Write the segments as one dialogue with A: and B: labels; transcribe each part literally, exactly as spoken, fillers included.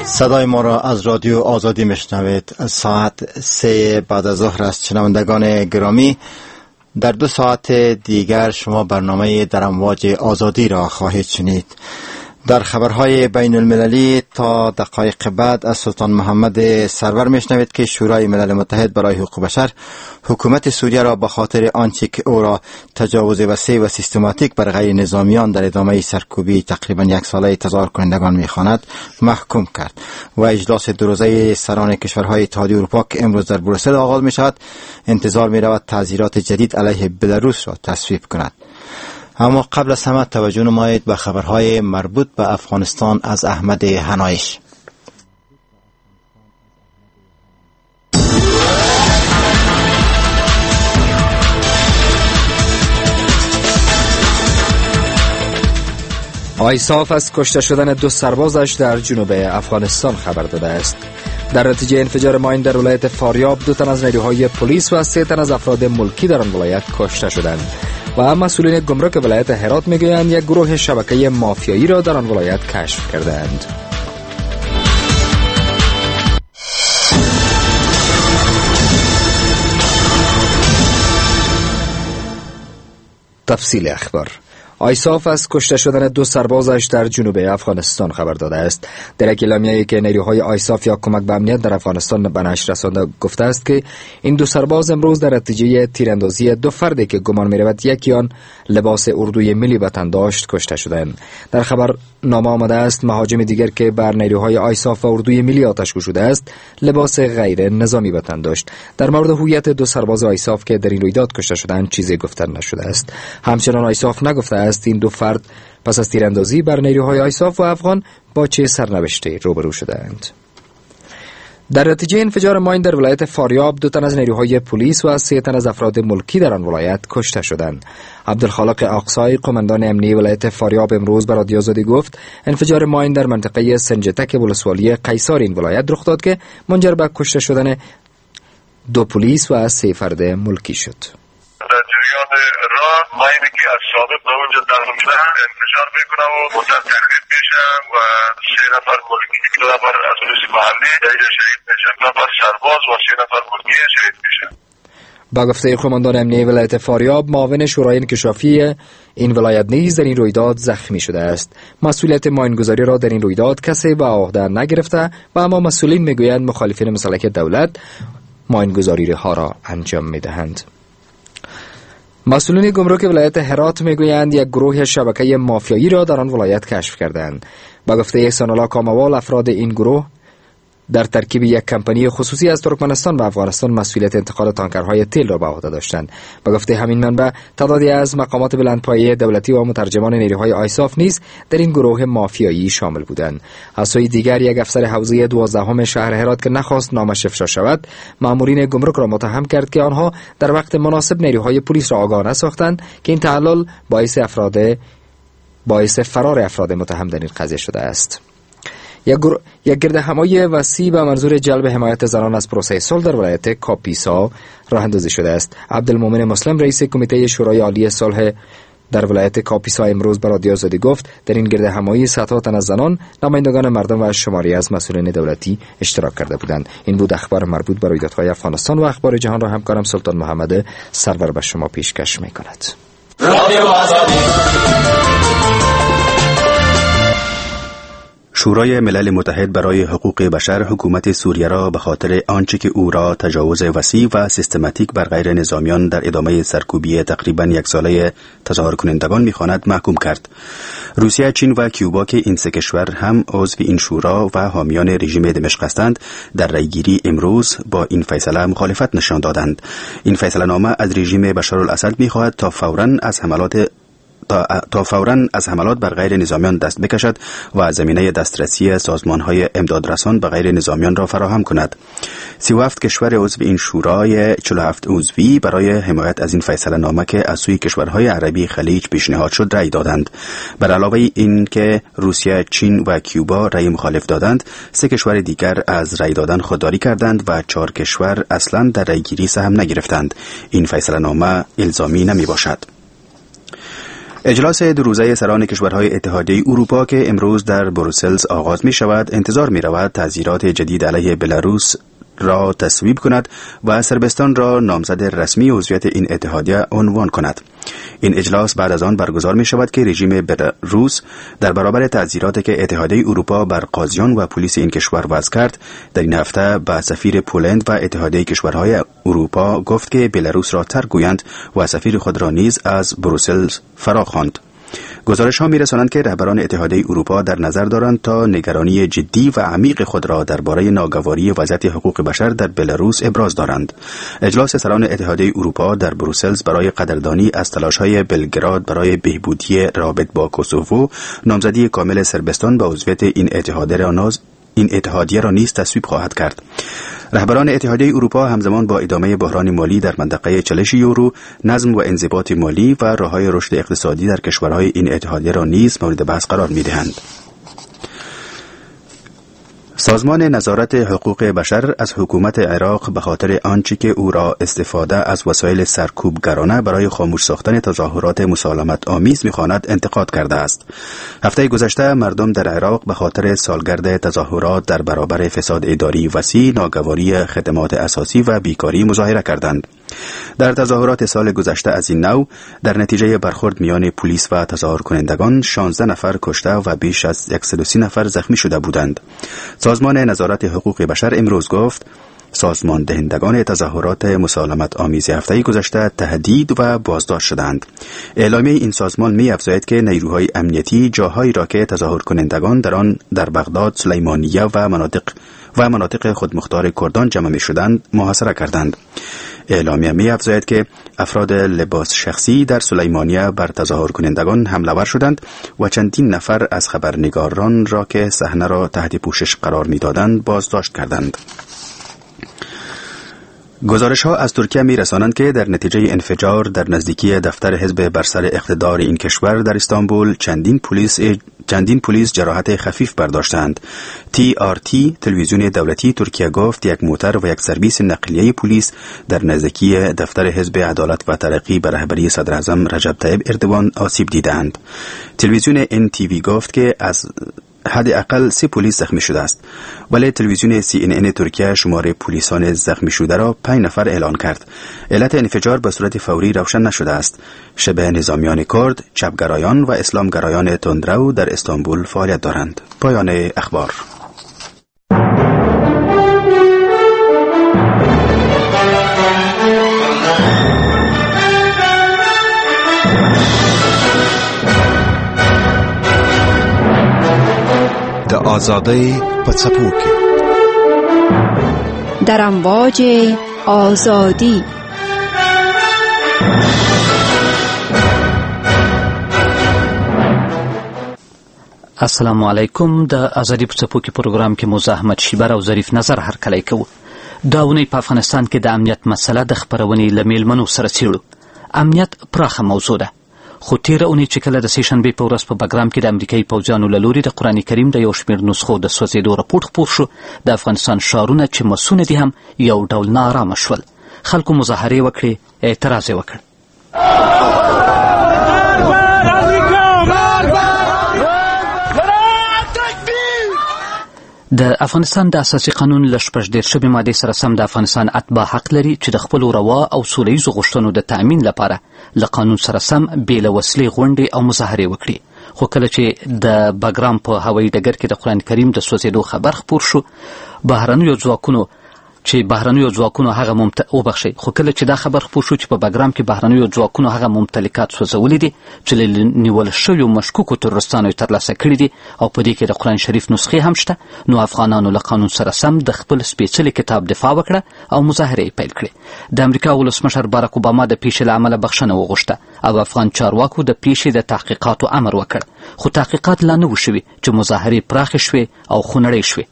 A: صدای ما را از رادیو آزادی میشنوید. ساعت سه بعد از ظهر است. شنوندگان گرامی، در دو ساعت دیگر شما برنامه در امواج آزادی را خواهید شنید. در خبرهای بین المللی تا دقایق بعد از سلطان محمد سرور میشنوید که شورای ملل متحد برای حقوق بشر حکومت سوریه را به خاطر آنچه که او را تجاوز وسیع و سیستماتیک بر غیر نظامیان در ادامه سرکوبی تقریبا یک ساله تظاهر کنندگان میخواند محکوم کرد. و اجلاس دو روزه سران کشورهای اتحادیه اروپا که امروز در بروسل آغاز می شود، انتظار می رود تعزیرات جدید علیه بلاروس را تصویب کند. اما قبل از همه توجه نمایید به خبرهای مربوط به افغانستان از احمد حنایش.
B: آیساف از کشته شدن دو سربازش در جنوب افغانستان خبر داده است. در نتیجه انفجار ماین در ولایت فاریاب دو تن از نیروهای پلیس و سه تن از افراد ملکی در آن ولایت کشته شدند و مسئولین گمرک ولایت هرات میگویند یک گروه شبکه مافیایی را در آن ولایت کشف کردند. تفصیل اخبار. آیساف از کشته شدن دو سربازش در جنوب افغانستان خبر داده است. در یک اعلامیه‌ای که نیروهای آیساف یا کمک به امنیت در افغانستان به نشر رسانده گفته است که این دو سرباز امروز در نتیجه تیراندازی دو فردی که گمان می‌رود یکی آن لباس اردوی ملی به تن داشت کشته شدند. در خبر نامه آمده است مهاجم دیگر که بر نیروهای آیساف و اردوی ملی آتش گشوده است لباس غیر نظامی به تن داشت. در مورد هویت دو سرباز آیساف که در این رویداد کشته شدند چیزی گفته نشده است. همچنان آیساف نگفته است این دو فرد پس از تیراندازی بر نیروهای آیساف و افغان با چه سرنوشتی روبرو شدند. در نتیجه انفجار ماین در ولایت فاریاب دو تن از نیروهای پلیس و سه تن از افراد ملکی در آن ولایت کشته شدند. عبدالخالق اقصای قماندان امنیتی ولایت فاریاب امروز به رادیو آزادی گفت انفجار ماین در منطقه سنجتک ولسوالی قیصار این ولایت رخ داد که منجر به کشته شدن دو پلیس و سه فرد ملکی شد.
C: در جریان راه ماینی که از سابق به اونجا داخل میشن انفجار میکنه و منتظر تخریب میشن و سه نفر ملکی دو نفر از پلیس محلی اینجا شهید میشن، دو نفر سرباز و سه نفر ملکی شهید میشن.
B: با گفته قماندان امنیتی ولایت فاریاب معاون شورای انکشافی این ولایت نیز در این رویداد زخمی شده است. مسئولیت ماینگذاری را در این رویداد کسی به عهده نگرفته و اما مسئولین میگویند مخالفین مسلک دولت ماینگذاری ها را انجام میدهند. مسئولین گمرک ولایت هرات میگویند یک گروه شبکه مافیایی را در آن ولایت کشف کردند. با گفته احسان الله کاموال افراد این گروه در ترکیب یک کمپانی خصوصی از ترکمنستان و افغانستان مسئولیت انتقال تانکرهای تیل را به عهده داشتند. با گفته همین منبع تعدادی از مقامات بلندپایه دولتی و مترجمان نیروهای آیساف نیز در این گروه مافیایی شامل بودند. از سوی دیگر یک افسر حوزه دوازدهم شهر هرات که نخواست نامش افشا شود مامورین گمرک را متهم کرد که آنها در وقت مناسب نیروهای پلیس را آگاه نساختند که این تعلل باعث افراد باعث فرار افراد متهم در این قضیه شده است. یک گر... یک گرد همایی وسیع به منظور جلب حمایت زنان از پروسه صلح در ولایت کاپیسا راه اندازی شده است. عبدالمومن مسلم رئیس کمیته شورای عالی صلح در ولایت کاپیسا امروز به رادیو آزادی گفت در این گرد همایی صدها تن از زنان، نمایندگان مردم و شماری از مسئولین دولتی اشتراک کرده بودند. این بود اخبار مربوط به رویدادهای افغانستان و اخبار جهان را همکارم سلطان محمد سرور به شما پیشکش می‌کند. رادیو آزادی.
D: شورای ملل متحد برای حقوق بشر حکومت سوریه را به خاطر آنچه که او را تجاوز وسیع و سیستماتیک بر غیر نظامیان در ادامه سرکوبی تقریبا یک ساله تظاهر کنندگان می‌خواند محکوم کرد. روسیه، چین و کیوبا که این سه کشور هم عضو این شورا و حامیان رژیم دمشق هستند در رأیگیری امروز با این فیصله مخالفت نشان دادند. این فیصله نامه از رژیم بشارالاسد می‌خواهد تا فوراً از حملات تا, تا فوراً از حملات بر غیر نظامیان دست بکشد و زمینه دسترسی سازمان‌های امدادرسان به غیر نظامیان را فراهم کند. سی و هفت کشور عضو این شورای چهل و هفت عضوی برای حمایت از این فیصله نامه که از سوی کشورهای عربی خلیج پیشنهاد شد رأی دادند. بر علاوه این که روسیه، چین و کیوبا رأی مخالف دادند، سه کشور دیگر از رأی دادن خودداری کردند و چهار کشور اصلاً در رأیگیری سهم نگرفتند. این فیصله نامه الزامی نمی باشد. اجلاس دو روزه سران کشورهای اتحادیه اروپا که امروز در بروسلز آغاز می شود، انتظار می رود تعزیرات جدید علیه بلاروس را تصویب کند و صربستان را نامزد رسمی عضویت این اتحادیه عنوان کند. این اجلاس بعد از آن برگزار می شود که رژیم بلاروس در برابر تعزیراتی که اتحادیه اروپا بر قاضیان و پلیس این کشور وضع کرد، در این هفته به سفیر پولند و اتحادیه کشورهای اروپا گفت که بلاروس را ترک گویند و سفیر خود را نیز از بروسل فرا خواند. گزارش ها می رسانند که رهبران اتحادیه اروپا در نظر دارند تا نگرانی جدی و عمیق خود را درباره ناگواری وضعیت حقوق بشر در بلاروس ابراز دارند. اجلاس سران اتحادیه اروپا در بروسلز برای قدردانی از تلاش‌های بلگراد برای بهبودی رابط با کوسوو، نامزدی کامل صربستان به عضویت این اتحادیه را ناز این اتحادیه را نیز تصویب خواهد کرد. رهبران اتحادیه اروپا همزمان با ادامه بحران مالی در منطقه چالش یورو، نظم و انضباط مالی و راه‌های رشد اقتصادی در کشورهای این اتحادیه را نیز مورد بحث قرار می‌دهند. سازمان نظارت حقوق بشر از حکومت عراق به خاطر آنچه که او را استفاده از وسایل سرکوبگرانه برای خاموش ساختن تظاهرات مسالمت آمیز می‌خواند انتقاد کرده است. هفته گذشته مردم در عراق به خاطر سالگرد تظاهرات در برابر فساد اداری وسیع، ناگواری خدمات اساسی و بیکاری مظاهره کردند. در تظاهرات سال گذشته از این نوع در نتیجه برخورد میان پلیس و تظاهر کنندگان شانزده نفر کشته و بیش از صد و سی نفر زخمی شده بودند. سازمان نظارت حقوق بشر امروز گفت سازمان دهندگان تظاهرات مسالمت آمیز هفته گذشته تهدید و بازداشت شدند. اعلامیه این سازمان می افزاید که نیروهای امنیتی جاهایی را که تظاهر کنندگان در آن در بغداد، سلیمانیه و مناطق و مناطق خودمختار کردان جمع می شدند محاصره کردند. اعلامیه می افزاید که افراد لباس شخصی در سلیمانیه بر تظاهر کنندگان حمله ور شدند و چندین نفر از خبرنگاران را که صحنه را تحت پوشش قرار می دادند بازداشت کردند. گزارش ها از ترکیه می رسانند که در نتیجه انفجار در نزدیکی دفتر حزب بر سر اقتدار این کشور در استانبول چندین پلیس چندین پلیس جراحت خفیف برداشتند. تی آر تی تلویزیون دولتی ترکیه گفت یک موتر و یک سرویس نقلیه پلیس در نزدیکی دفتر حزب عدالت و ترقی به رهبری صدر اعظم رجب طیب اردوان آسیب دیدند. تلویزیون ان تی وی گفت که از حداقل سه پلیس زخمی شده است، ولی تلویزیون سی ان ان ترکیه شماره پلیسان زخمی شده را پنج نفر اعلان کرد. علت انفجار به صورت فوری روشن نشده است. شبه نظامیان کرد، چپگرایان و اسلامگرایان تندرو در استانبول فعالیت دارند. پایان اخبار.
E: د آزادۍ په څپو کې
F: در امواج آزادی.
G: السلام علیکم. د آزادی په څپو کې پروګرام کې موزه احمد شیبر او ظریف نظر هرکلی کوو. دا اونۍ په افغانستان کې د امنیت مسله د خپرونې له میلمنو سره څیړو. امنیت پراخه موضوع ده، خو تیره اونۍ چې کله د سې شنبې په ورځ په بګرام کې د امریکایي پوځیانو له لوري د قرآن کریم د یو شمېر نسخو د سوځېدو راپورټ خپور شو، د افغانستان ښارونه چې مسونه دي هم یو ډول ناارامه شول. خلکو مظاهرې وکړې، اعتراض یې وکړ. د افغانستان د اساسي قانون له شپږ دېرشمې مادې سره سم د افغانستان اتباع حق لري چې د خپلو روا او سوله ییزو غوښتنو د تأمین لپاره له قانون سره سم بې له وسلې غونډې او مظاهرې وکړي. خو کله چې د بګرام په هوایي ډګر کې د قرآن کریم د سوځېدو خبر خپور شو، بهرنیو ځواکونو چې بهرنیو ځواکونو هغه ممت... وبخښئ خو کله چې دا خبر خپور شو چې په بګرام کې بهرنیو ځواکونو هغه ممتلکات سوځولي دي چې له نیول شویو مشکوکو تروریستانو یې ترلاسه کړي دي او په دې کې د قرآن شریف نسخې هم شته، نو افغانانو له قانون سره سم د خپل سپېڅلي کتاب دفاع وکړه او مظاهرې یې پیل کړې. د امریکا ولسمشر باراک اوباما د پیښې له امله بخښنه وغوښته او افغان چارواکو د پیښې د تحقیقاتو امر وکړ، خو تحقیقات لا نه وو شوي چې مظاهرې پراخې شوې او خونړۍ شوې.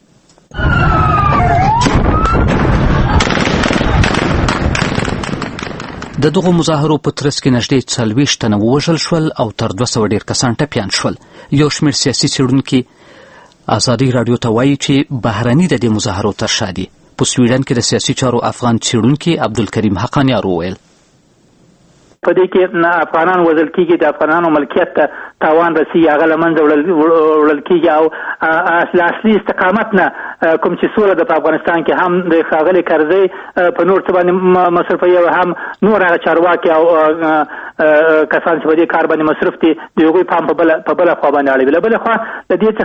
G: د دغو مظاهرو په ترڅ کې نږدې څلوېښت تنه ووژل شول او تر دوه سوه ډېر کسان ټپیان شول. یو شمېر سیاسي څېړونکي ازادۍ راډیو ته وایي چې بهرني د دې مظاهرو تر شا دي. په سویډن کې د سیاسي چارو افغان څېړونکي عبدالکریم حقانیار وویل.
H: په دې کې افغانان وژل کیږي، د افغانانو ملکیت ته تاوان رسي، هغه له منځه وړل کیږي او اصلي استقامت نه کوم چې سوله د افغانستان کې هم د ښاغلي کرزي په نور څه باندې مصرفوي او هم نور هغه چارواکي او کسان چې په دې کار باندې مصرف دي د هغوی پام په بله په بله خوا باندې اړوي. له بلې خوا د دې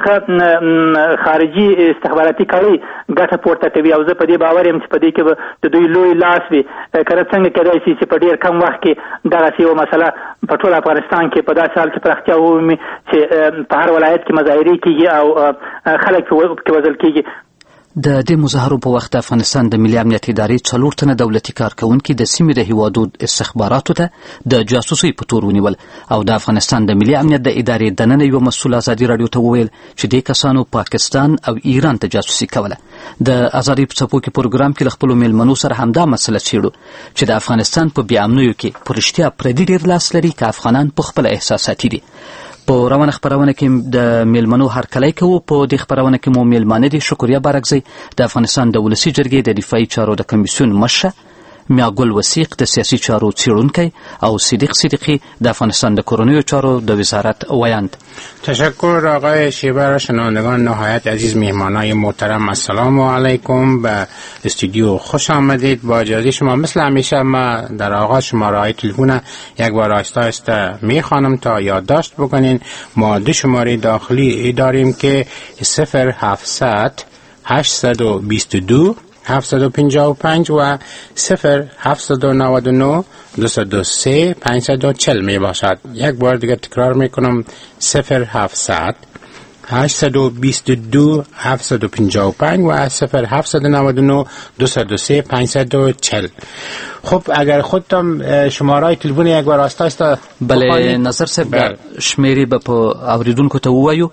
H: څخه خارجي استخباراتي کړۍ ګټه پورته کوي او زه په دې باور یم چې په دې کې د دوی لوی لاس وي. که څنګه کېدای شي چې په ډېر کم وخت کې دغسې یوه مسله په ټول افغانستان کې په داسې حال کې پراختیا ومومي چې په هر ولایت کې مظاهرې کېږي او خلک پکې وژل کېږي.
G: د دې مظاهرو په وخت د افغانستان د ملي امنیت ادارې څلور تنه دولتي کارکونکي د سیمې د هیوادو استخباراتو ته د جاسوسۍ په تور ونیول او د افغانستان د ملي امنیت د ادارې دننه یو مسؤل ازادي راډیو ته وویل چې دې کسانو پاکستان او ایران ته جاسوسي کوله. د ازادي په څپو کې پروګرام کې له خپلو میلمنو سره همدا مسله څېړو چې د افغانستان په بې امنیو کې په رښتیا پردي ډېر لاس لري که افغانان په خپله احساساتي دي. په روانه خبرونه کې د میلمنو هرکلی کوو. په دې خبرونه کې مو میلمانه دي شکریا بارکزی د افغانستان د ولسي جرګې د دفاعي چارو د کمیسیون مشره، میاګل وثیق د سیاسي چارو څېړونکی او صدیق صدیقی د افغانستان د کورنیو چارو د وزارت ویاند.
I: تشکر آقای شیبر. شنوندگان نهایت عزیز، میهمانای محترم، السلام علیکم، به استودیو خوش آمدید. با اجازه شما مثل همیشه ما در آغاز شماره تلفن یک بار آهسته آهسته میخوانم تا یادداشت بکنین. ما دو شماره داخلی داریم که صفر هفتصد هشتصد و بیست و دو هفتصد و پنجاه و پنج و صفر هفتصد و نود و نه دویست و سه پانصد و چهل می باشد. یک بار دیگه تکرار میکنم، صفر هفتصد هشتصد و بیست و دو هفتصد و پنجاه و پنج و صفر هفتصد و نود و نه دویست و سه پانصد و چهل. خب اگر خودتان شماره تلفن یک بار آهسته آهسته
G: بله نظر صاحب شمیرې به په اوریدونکو ته ووایو: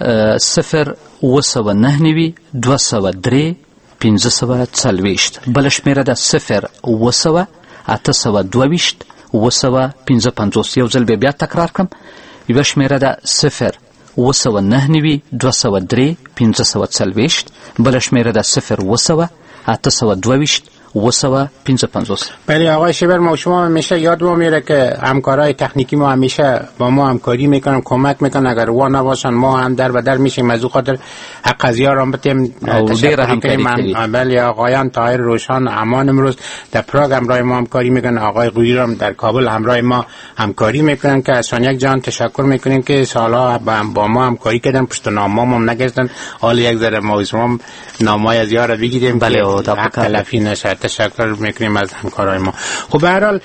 G: صفر اوه سوه نهه نوي دوه سوه درې پنځه سوه څلوېښت. بله شمېره ده صفر اوه سوه اته سوه دوه ویشت اوه سوه پنځه پنځوس. یو ځل به بیا تکرار کړم. یوه شمېره ده صفر اوه سوه نهه نوي دوه سوه درې پنځه سوه څلوېښت. بله شمېره ده صفر اوه سوه اته سوه دوه ویشت اوه سوه پنځه پنځوس.
I: بله آقای شیبر، ما شما همیشه یاد ما میره که همکارای تکنیکی ما همیشه با ما همکاری میکنن، کمک میکنن. اگر وا نباشن ما هم در و در میشیم. از او خاطر حق از یارم بتیم تشکر کنیم. بله آقایان طاهر روشان امان امروز در پراگ همراه ما همکاری میکنن، آقای قویرم در کابل همراه ما همکاری میکنن که از یک جان تشکر میکنیم که سالها با ما همکاری کردن، پشت نامام هم نگشتن. حال یک ذره ما نامای از یار بگیریم
G: بله
I: که حق تلفی نشه. تشکر میکنیم از همکارای ما. خب به هر حال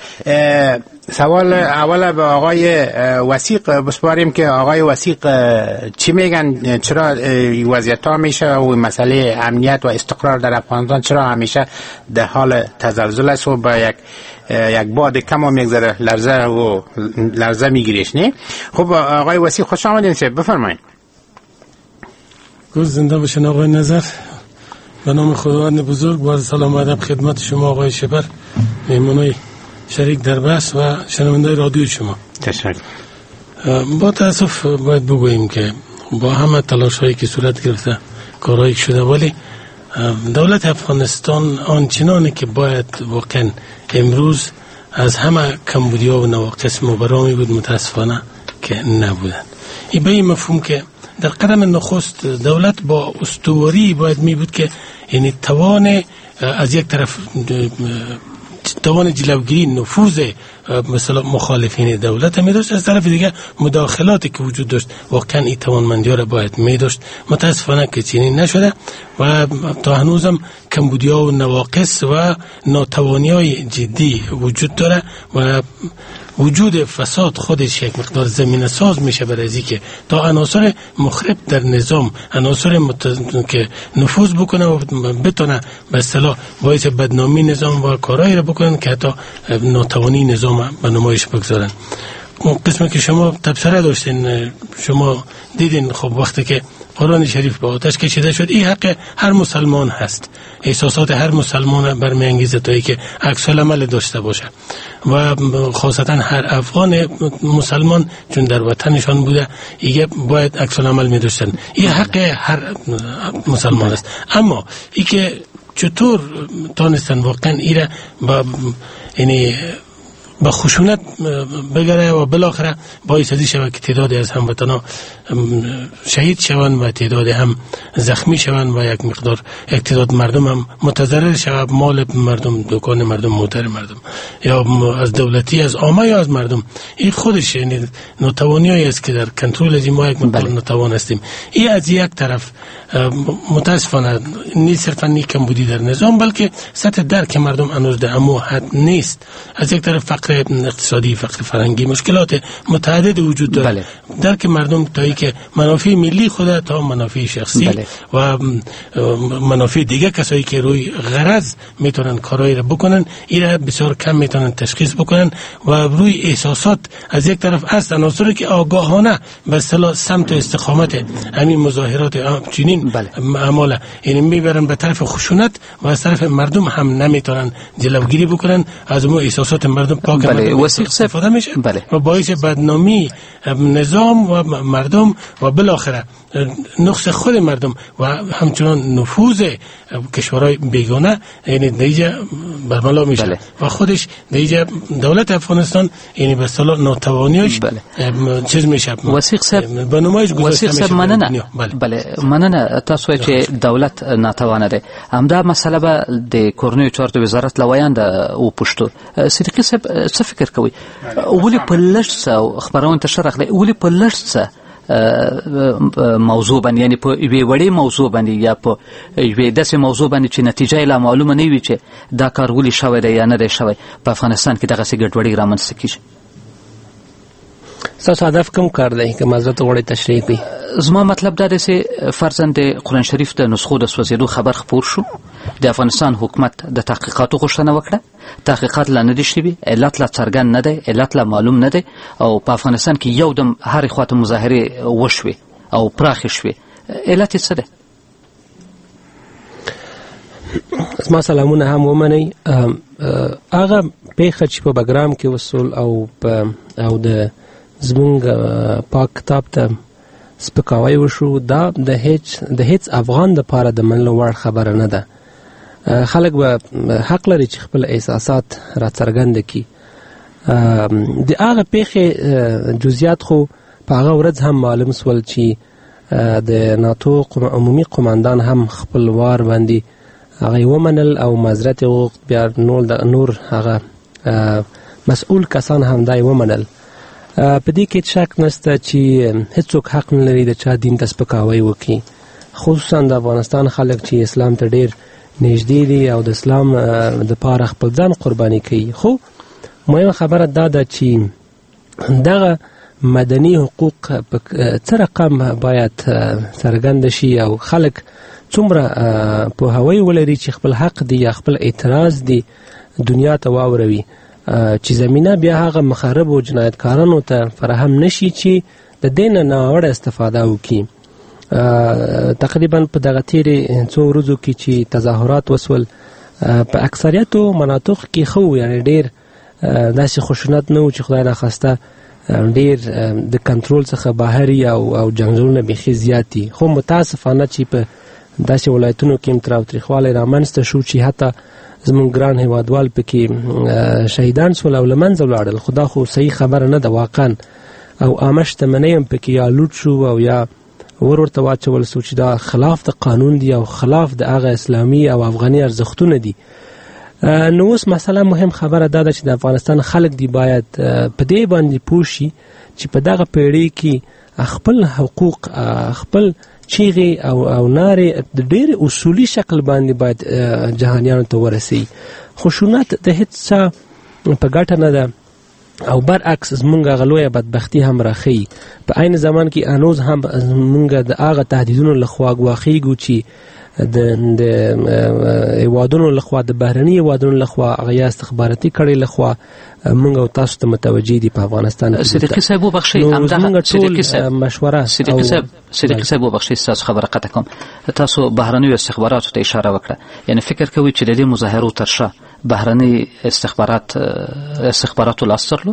I: سوال اول به آقای وثیق بسپاریم که آقای وثیق چی میگن؟ چرا وضعیت ها میشه و مسئله امنیت و استقرار در افغانستان چرا همیشه در حال تزلزل است و با یک یک باد کم هم یک ذره لرزه و لرزه میگیریش نه؟ خب آقای وثیق خوش آمدین. سه بفرمایید.
J: روز زنده باشین آقای نظر. به نام خداوند بزرگ با سلام و ادب خدمت شما آقای شبر، مهمانای شریک در بحث و شنوندای رادیو شما.
I: تشکر.
J: با تاسف باید بگوییم که با همه تلاش هایی که صورت گرفته کارهایی شده، ولی دولت افغانستان آنچنانی که باید واقعا امروز از همه کمبودی‌ها و نواقص مبرامی بود متاسفانه که نبودن. این به این مفهوم که در قدم نخست دولت با استواری باید می بود که یعنی توان از یک طرف توان جلوگیری نفوذ مثلا مخالفین دولت می داشت، از طرف دیگه مداخلاتی که وجود داشت واقعا این توانمندی ها را باید می داشت. متاسفانه که چنین نشده و تا هنوزم کمبودی ها و نواقص و ناتوانی های جدی وجود داره و وجود فساد خودش یک مقدار زمینه ساز میشه برای از اینکه تا عناصر مخرب در نظام، عناصر مت... که نفوذ بکنه و بتونه به اصطلاح باعث بدنامی نظام و کارهایی را بکنن که حتی ناتوانی نظام به نمایش بگذارن. اون قسمی که شما تبصره داشتین، شما دیدین خب وقتی که قرآن شریف به آتش کشیده شد، این حق هر مسلمان هست. احساسات هر مسلمان برمیانگیزه تا ای که عکس العمل داشته باشه و خاصتا هر افغان مسلمان چون در وطنشان بوده ایگه باید عکس العمل می داشتن. این حق هر مسلمان است. اما ای که چطور تانستن واقعا ایره با یعنی به خشونت بگره و بالاخره باعث از شود که تعدادی از هموطنان شهید شوند و تعدادی هم زخمی شوند و یک مقدار یک تعداد مردم هم متضرر شود، مال مردم، دکان مردم، موتر مردم یا از دولتی، از عامه یا از مردم. این خودش یعنی ناتوانی است که در کنترل از ما یک مقدار ناتوان هستیم. این از یک طرف متاسفانه نیست صرفا نی کمبودی در نظام، بلکه سطح درک مردم هنوز در همو حد نیست. از یک طرف فقر اقتصادی، فقر فرهنگی، مشکلات متعدد وجود داره. بله. درک مردم تا ای که منافع ملی خود تا منافع شخصی بله. و منافع دیگه کسایی که روی غرض میتونن کارایی را بکنن، این را بسیار کم میتونن تشخیص بکنن و روی احساسات از یک طرف است عناصری که آگاهانه به اصطلاح سمت استقامت همین مظاهرات چنین اعمال یعنی میبرن به طرف خشونت و از طرف مردم هم نمیتونن جلوگیری بکنن از اون احساسات مردم پاک بله. مردم استفاده میشه بله. و باعث بدنامی نظام و مردم و بالاخره نقص خود مردم و همچنان نفوذ کشورهای بیگانه یعنی دیگه برملا میشه بله. و خودش دیگه دولت افغانستان یعنی به اصطلاح ناتوانیش بله. چیز میشه
G: وثیق صاحب
J: به نمایش گذاشته میشه.
G: مننه بله, بله. مننه تاسو چې دولت ناتوانه ده همدا مسله به د کورنیو چارو وزارت لویاند او پښتو صدیقي صاحب څه فکر کوي ولې په لږ څه خبرونه تشرح لري ولې په لږ څه موضوع باندې یعنی په وی وړي موضوع باندې یا په وی داسې موضوع باندې چې نتیجه لا معلومه نه وي چې دا کار ولې شوی دی یا نه دی شوی په افغانستان کې دغه څه ګډوډي رامنځته کیږي.
K: تاسو هدف کوم کار دی که معذرت غواړئ تشریح کړئ؟
G: زما مطلب دا دی چې فرضاً د قرآن شریف د نسخو د سوځېدو خبر خپور شو، د افغانستان حکومت د تحقیقاتو غوښتنه وکړه، تحقیقات لا نه دي شوي، علت لا څرګند نه دی، علت لا معلوم نه دی او په افغانستان کې یو دم هرې خواته مظاهرې وشوې او پراخې شوې، علت یې څه دی؟
K: زما سلامونه هم ومنئ. هغه پیښه چې په بګرام کې وسول او او د زمونږ پاک کتاب ته سپکاوی وشو، دا د هیڅ د هیڅ افغان دپاره د منلو وړ خبره نه ده. خلک به حق لري چې خپل احساسات را څرګند کړي. د هغه پیښې جزئیات خو په هغه ورځ هم معلوم سول چې د ناتو عمومي قماندان هم خپل وار باندې هغه ومنل او معذرت وغوښت، بیا نور هغه مسؤول کسان هم دا ومنل. په دې کې شک نشته چې هیڅوک حق نه لري د چا دین ته سپکاوی وکړي، خصوصا د افغانستان خلک چې اسلام ته ډېر نږدې دي او د اسلام دپاره خپل ځان قرباني کوي. خو مهمه خبره دا ده چې دغه مدني حقوق په څه رقم باید څرګند شي او خلک څومره پوهاوی ولري چې خپل حق دی یا خپل اعتراض دی دنیا ته واوروي، چې زمینه بیا هغه مخرب او جنایتکارانو ته فراهم نشي چې د دې نه ناوړه استفاده وکړي. تقریبا په دغه تیرې څو ورځو کې چې تظاهرات وسول په اکثریتو مناطق کې خو یعنی ډېر داسې خشونت نه و چې خدای ناخواسته ډېر د کنټرول څخه بهر او او جنګونه بیخي زیات دي. خو متاسفانه چې په داسې ولایتونو کې هم تاوتریخوالی رامنځته شو چې حتی زمونږ ګران هیوادوال پکې شهیدان سول او له منځه ولاړل. خو دا خو صحیح خبره نه ده واقعا، او عامه شتمنۍ هم پکې یا لوټ شو او یا ور ورته واچول سو چې دا خلاف د قانون دی او خلاف د هغه اسلامي او افغاني ارزښتونه دي. نو اوس مسله مهم خبره دا ده چې د افغانستان خلک دی باید په دې باندې پوه شي چې په دغه پیړۍ کې خپل حقوق خپل چیغې او او نارې د ډېر اصولي شکل باندې باید جهانیانو ته ورسي. خشونت د هیڅ څه په ګټه نه ده او برعکس زمونږ هغه لویه بدبختي هم راښیي. په عین زمان کې انوز هم زمونږ د هغه تهدیدونو لخوا ګواښیږو چې د د هیوادونو لخوا د بهرني هیوادونو لخوا هغه یا استخباراتي کړۍ لخوا مونږ او تاسو ته متوجه دي په افغانستان کې.
G: صدیقي صاحب وبخښئ همدغه صدیقي صاحب
K: مشوره
G: صدیقي صاحب صدیقي صاحب وبخښئ ستاسو خبره قطع کوم. تاسو بهرنیو استخباراتو ته اشاره وکړه، یعنی فکر کوئ چې د دې مظاهرو تر شا بهرني استخبارات استخباراتو لاس درلود؟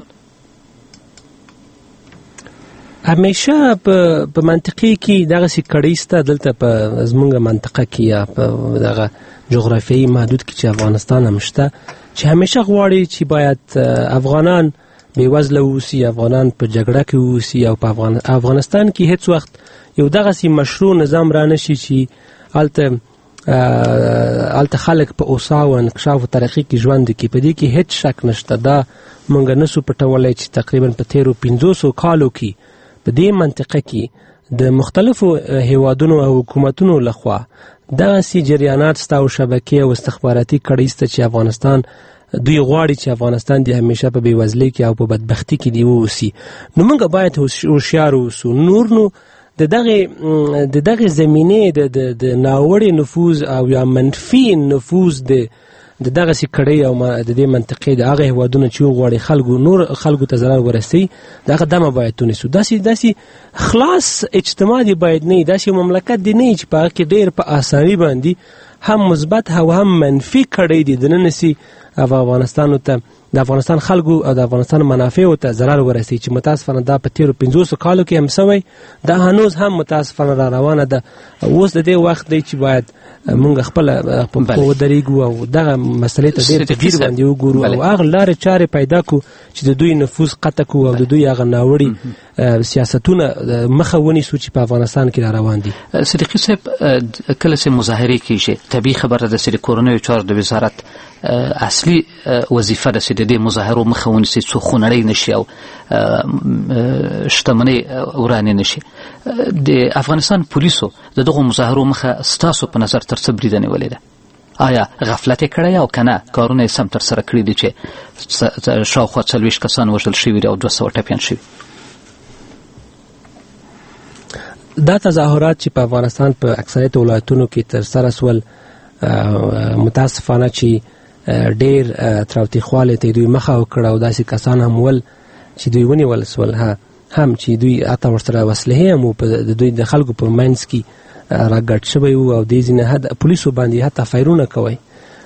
K: همیشه په منطقې کې دغسې کړۍ سته، دلته په زمونږ منطقه کې یا په دغه جغرافیایی محدود کې چې افغانستان هم شته چې همیشه غواړي چې باید افغانان بېوزله واوسي، افغانان په جګړه کې واوسي او په افغان افغانستان کې هیڅ وخت یو دغسې مشروع نظام را نشي چې هلته هلته خلک په اوسا او انکشاف او ترقي کې ژوند وکړي. په دې کې هیڅ شک نشته. دا موږ نسو پټولی چې تقریبا په تیرو پنځوسو کالو کې په دې منطقه کې د مختلفو هیوادونو او حکومتونو لخوا دغسې جریانات سته او شبکې او استخباراتي کړۍ سته چې افغانستان دوی غواړي چې افغانستان د همیشه په بېوزلۍ کې او په بدبختي کې دی واوسي. نو موږ باید هوښیار اوسو. نور نو د دغه د دغه زمینې د د ناوړي نفوذ او یا منفي نفوذ د د دغسې کړۍ او د دې منطقې د هغه هیوادونه چې وغواړي خلکو نور خلکو ته ضرر ورسوي دغه دمه باید ونیسو. داسې داسې خلاص اجتماع دی باید نه وي، داسې مملکت دی نه وي چې په هغه کې ډېر په اساني باندې هم مثبت او هم منفي کړۍ دي دننه سي او افغانستان ته د افغانستان خلکو او د افغانستان منافعو ته ضرر ورسوي چې متاسفانه دا په تیرو پنځوسو کالو کې هم سوی، دا هنوز هم متاسفانه را روانه ده. اوس د دې وخت دی چې باید مونږ خپل په ودرېږو او دغه مسلې ته ډېر په ځیر باندې وګورو او هغه لارې چارې پیدا کړو چې د دوی نفوذ قطع کړو او د دوی هغه ناوړي سیاستونه مخه ونیسو چې په افغانستان کې را روان دي.
G: صدیقي صاحب کله چې مظاهرې کېږي طبیعي خبره ده چې د کورنیو چارو د وزارت اصلي وظیفه ده چې د دې مظاهرو مخه ونیسي څو خونړۍ نشي او شتمنۍ ورانې نشي. د افغانستان پولیسو د دغو مظاهرو مخه ستاسو په نظر تر څه بریده نیولې ده؟ آیا غفلت یې کړی او که نه کارونه یې سم ترسره کړي دي چې شاوخوا څلوېښت کسان وژل شوي دي او دوه سوه ټپیان شوي؟
K: دا تظاهرات چې په افغانستان په اکثریت ولایتونو کې ترسره سول متاسفانه چې ډېر تراوتریخوالي ته دوی مخه وکړه او داسې کسان هم ول چې دوی ونیول سول هم چې دوی حتی ورسره وسلې هم د دوی د خلکو په منځ کې راګډ شوی وو او دې ځینې حد پولیسو باندې حتی فایرونه کوي.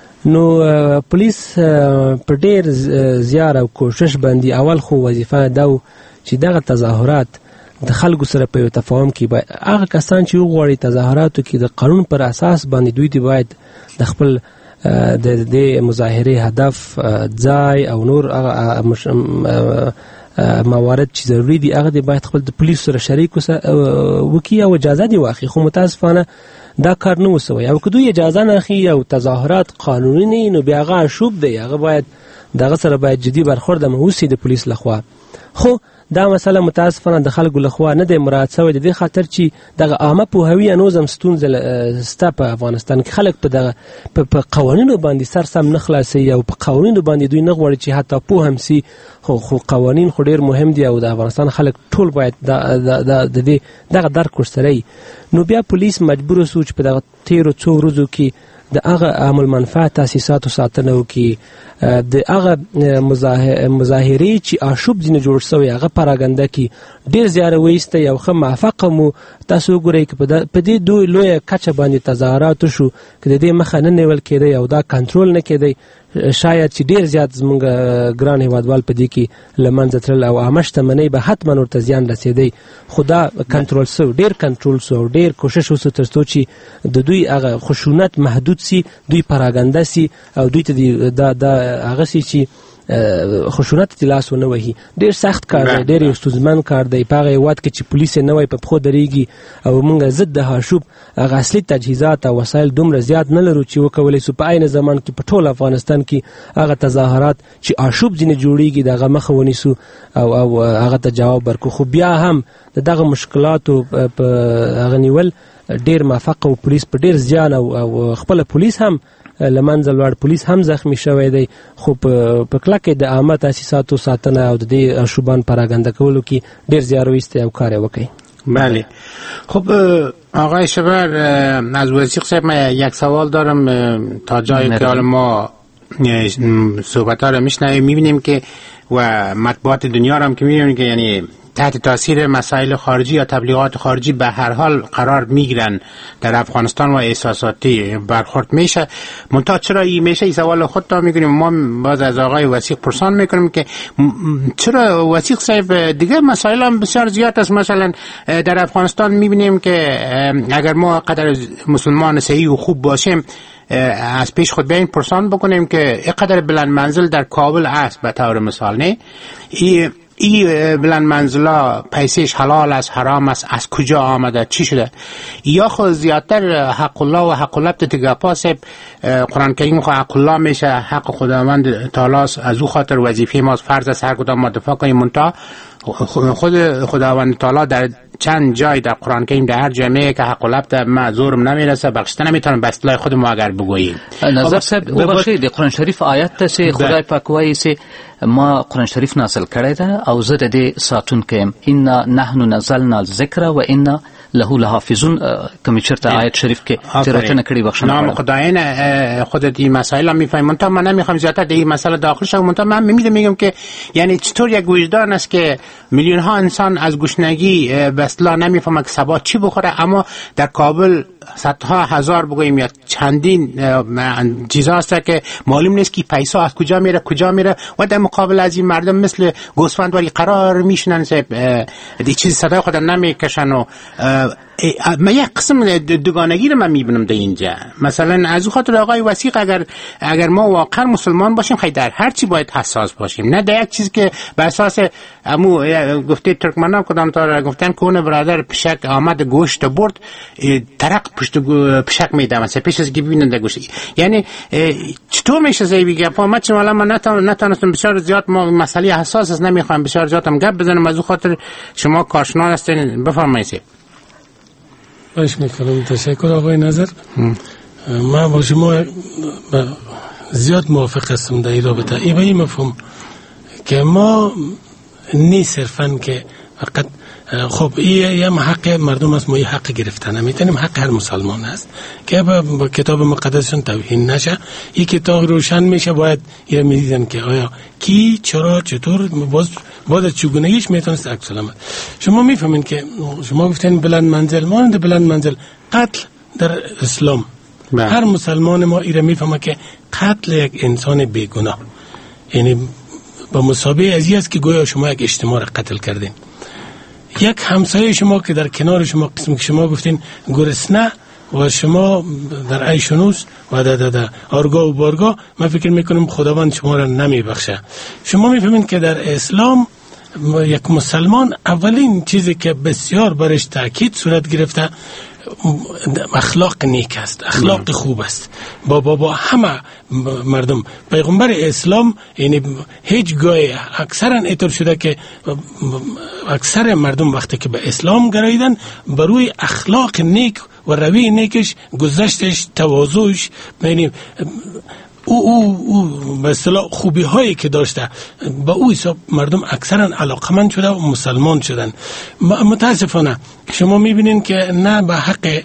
K: نو پولیس په ډېر زیار او کوشش باندې اول خو وظیفه دا و چې دغه تظاهرات د خلکو سره په یو تفاهم کې باید هغه کسان چې وغواړي تظاهراتو کې د قانون پر اساس باندې دوی دی باید د خپل د دې مظاهرې هدف ځای او نور هغه موارد چې ضروري دي هغه دی باید خپل د پولیسو سره شریک وکړي او اجازه دی واخلي. خو متاسفانه دا کار نه وسوی او که دوی اجازه نه اخلي او تظاهرات قانوني نه نو بیا هغه شوب دی، هغه باید دغه سره باید جدي برخورد هم وشي د پولیس لخوا. خو دا مسله متاسفانه د خلکو لخوا نه دی مراعات شوی د دې خاطر چې دغه عامه پوهاوی هنوز هم ستونزه سته په افغانستان کې. خلک په دغه په قوانینو باندې سر سم نه خلاصوي او په قوانینو باندې دوی نه غواړي چې حتی پوه هم سي. خو خو قوانین خو ډېر مهم دي او د افغانستان خلک ټول باید د دې دغه درک ورسره. نو بیا پولیس مجبور سو چې په دغه تیرو څو ورځو کې د هغه عامل منفعت تاسیساتو ساتنه وکړي، د هغه مظاهرې چې آشوب ځینې جوړ شوی هغه پراګنده کې ډېر زیار وایستی او ښه موفقه مو تاسو وګورئ که په دې دوی لویه کچه باندې تظاهرات وشو که د دې مخه نه نیول کېدی او دا کنټرول نه کېدی شاید چې ډېر زیات زموږ ګران هیوادوال په دې کې له منځه تلل او عامه شتمنۍ به حتما ورته زیان رسېدی. خو دا کنټرول سو ډېر کنټرول سو او ډېر کوشش وسو تر څو چې د دوی هغه خشونت محدود سي، دوی پراګنده سي او دوی ته دا دا هغه سي چې خشونت ته لاس ونه وهي. ډېر سخت کار دی، ډېر یو ستونزمن کار دی. په هغه هېواد کې چې پولیس یې نه وای په پښو درېږي او موږ ضد د هاشوب هغه اصلي تجهیزات او وسایل دومره زیات نه لرو چې وکولی سو په عین زمان کې په ټول افغانستان کې هغه تظاهرات چې آشوب ځینې جوړېږي د هغه مخه ونیسو او او هغه ته جواب ورکړو. خو بیا هم د دغه مشکلاتو په هغه نیول ډېر موفق او پولیس په ډېر زیان او خپله پولیس هم لمنځه لوړ، پولیس هم زخمی شوی دی. خو په کلکه د عامه تاسیساتو ساتنه او د دې آشوبان پراګنده کولو کې ډېر زیار وایستی او کار یې وکړي.
I: بله. خب آقای شبر، از وثیق صاحب من یک سوال دارم. تا جایی که حالا ما صحبت ها رو میشنویم میبینیم که و مطبوعات دنیا رو هم که میبینیم که یعنی تحت تاثیر مسائل خارجی یا تبلیغات خارجی به هر حال قرار میگیرن در افغانستان و احساساتی برخورد میشه. منتها چرا این میشه؟ این سوال خود تا میکنیم. ما باز از آقای وثیق پرسان میکنیم که چرا وثیق صاحب دیگه مسائل هم بسیار زیاد است. مثلا در افغانستان میبینیم که اگر ما قدر مسلمان صحیح و خوب باشیم از پیش خود بیاین پرسان بکنیم که اینقدر بلند منزل در کابل است به طور مثال، نه ای ای بلند منزلا پیسش حلال است حرام است، از کجا آمده، چی شده؟ یا خود زیادتر حق الله و حق الله تگاپا سب قرآن کریم خود حق الله میشه، حق خداوند تعالی از او خاطر وظیفه ما فرض است هر کدام ما دفاع کنیم. منتها خود خداوند تعالی در چند جای در قرآن کریم در هر جامعه که حق لبت ما زورم نمیرسه بخشته نمیتونم بس لای خود ما اگر بگوییم.
G: نظر صاحب ببخشید قرآن شریف آیت ته سي خدای پاک وایي سي ما قرآن شریف نازل کړی ده او زه د دې ساتونکی ان نحن نزلنا الذکر و ان له لحافظون کمی چرته آیت شریف کې تیراتنه کړي بخښنه
I: نام خدایانه خودت این مسائل میفهمم. منتها من نمیخوام زیادت در این مسئله داخل شم. منتها من میمیدم میگم که یعنی چطور یک وجدان است که میلیون ها انسان از گشنگی به اصطلاح نمیفهمه که صبح چی بخوره، اما در کابل صدها هزار بگوییم یا چندین چیزا هست که معلوم نیست که پیسا از کجا میره کجا میره و در مقابل از این مردم مثل گوسفند ولی قرار میشنن دی چیز صدا خود نمیکشن. و من یک قسم دوگانگی رو من میبینم در اینجا. مثلا از او خاطر آقای وثیق اگر اگر ما واقعا مسلمان باشیم خیلی در هر چی باید حساس باشیم، نه در یک چیز که به اساس امو گفته ترکمنان کدام تا گفتن کونه برادر پشک آمد گوشت برد ترق پشت پشک میده مثلا پیش از که ببینن گوشت. یعنی چطور میشه زی بگه پا ما چه والا من نتونستم بسیار زیاد ما مسئله حساس است نمیخوام بسیار زیاد هم گپ بزنم. از او خاطر شما کارشناس هستین بفرمایید.
J: باش میکنم. تشکر آقای نظر. من با شما زیاد موافق هستم در این رابطه. ای به این مفهوم که ما نی صرفاً که فقط خب این هم حق مردم است، ما این حق گرفتن نمیتونیم، حق هر مسلمان است که با کتاب مقدسشون توهین نشه. این کتاب روشن میشه باید این میدیدن که آیا کی چرا چطور باز باز چگونگیش میتونست عکس العمل. شما میفهمین که شما گفتین بلند منزل، مانند بلند منزل قتل در اسلام بله. هر مسلمان ما ایره میفهمه که قتل یک انسان بیگناه یعنی با مسابقه ازی است که گویا شما یک اجتماع را قتل کردین. یک همسایه شما که در کنار شما قسم که شما گفتین گرسنه و شما در عیشونوس و در, در, در آرگاه و بارگاه، من فکر میکنم خداوند شما را نمیبخشه. شما میفهمین که در اسلام یک مسلمان اولین چیزی که بسیار برش تاکید صورت گرفته اخلاق نیک است، اخلاق خوب است با با با همه مردم. پیغمبر اسلام یعنی هیچ گاهی اکثرا اینطور شده که اکثر مردم وقتی که به اسلام گراییدن بروی اخلاق نیک و روی نیکش گذشتش تواضعش یعنی او او او به اصطلاح خوبی هایی که داشته با او حساب مردم اکثرا علاقمند شده و مسلمان شدن. متاسفانه شما میبینین که نه به حق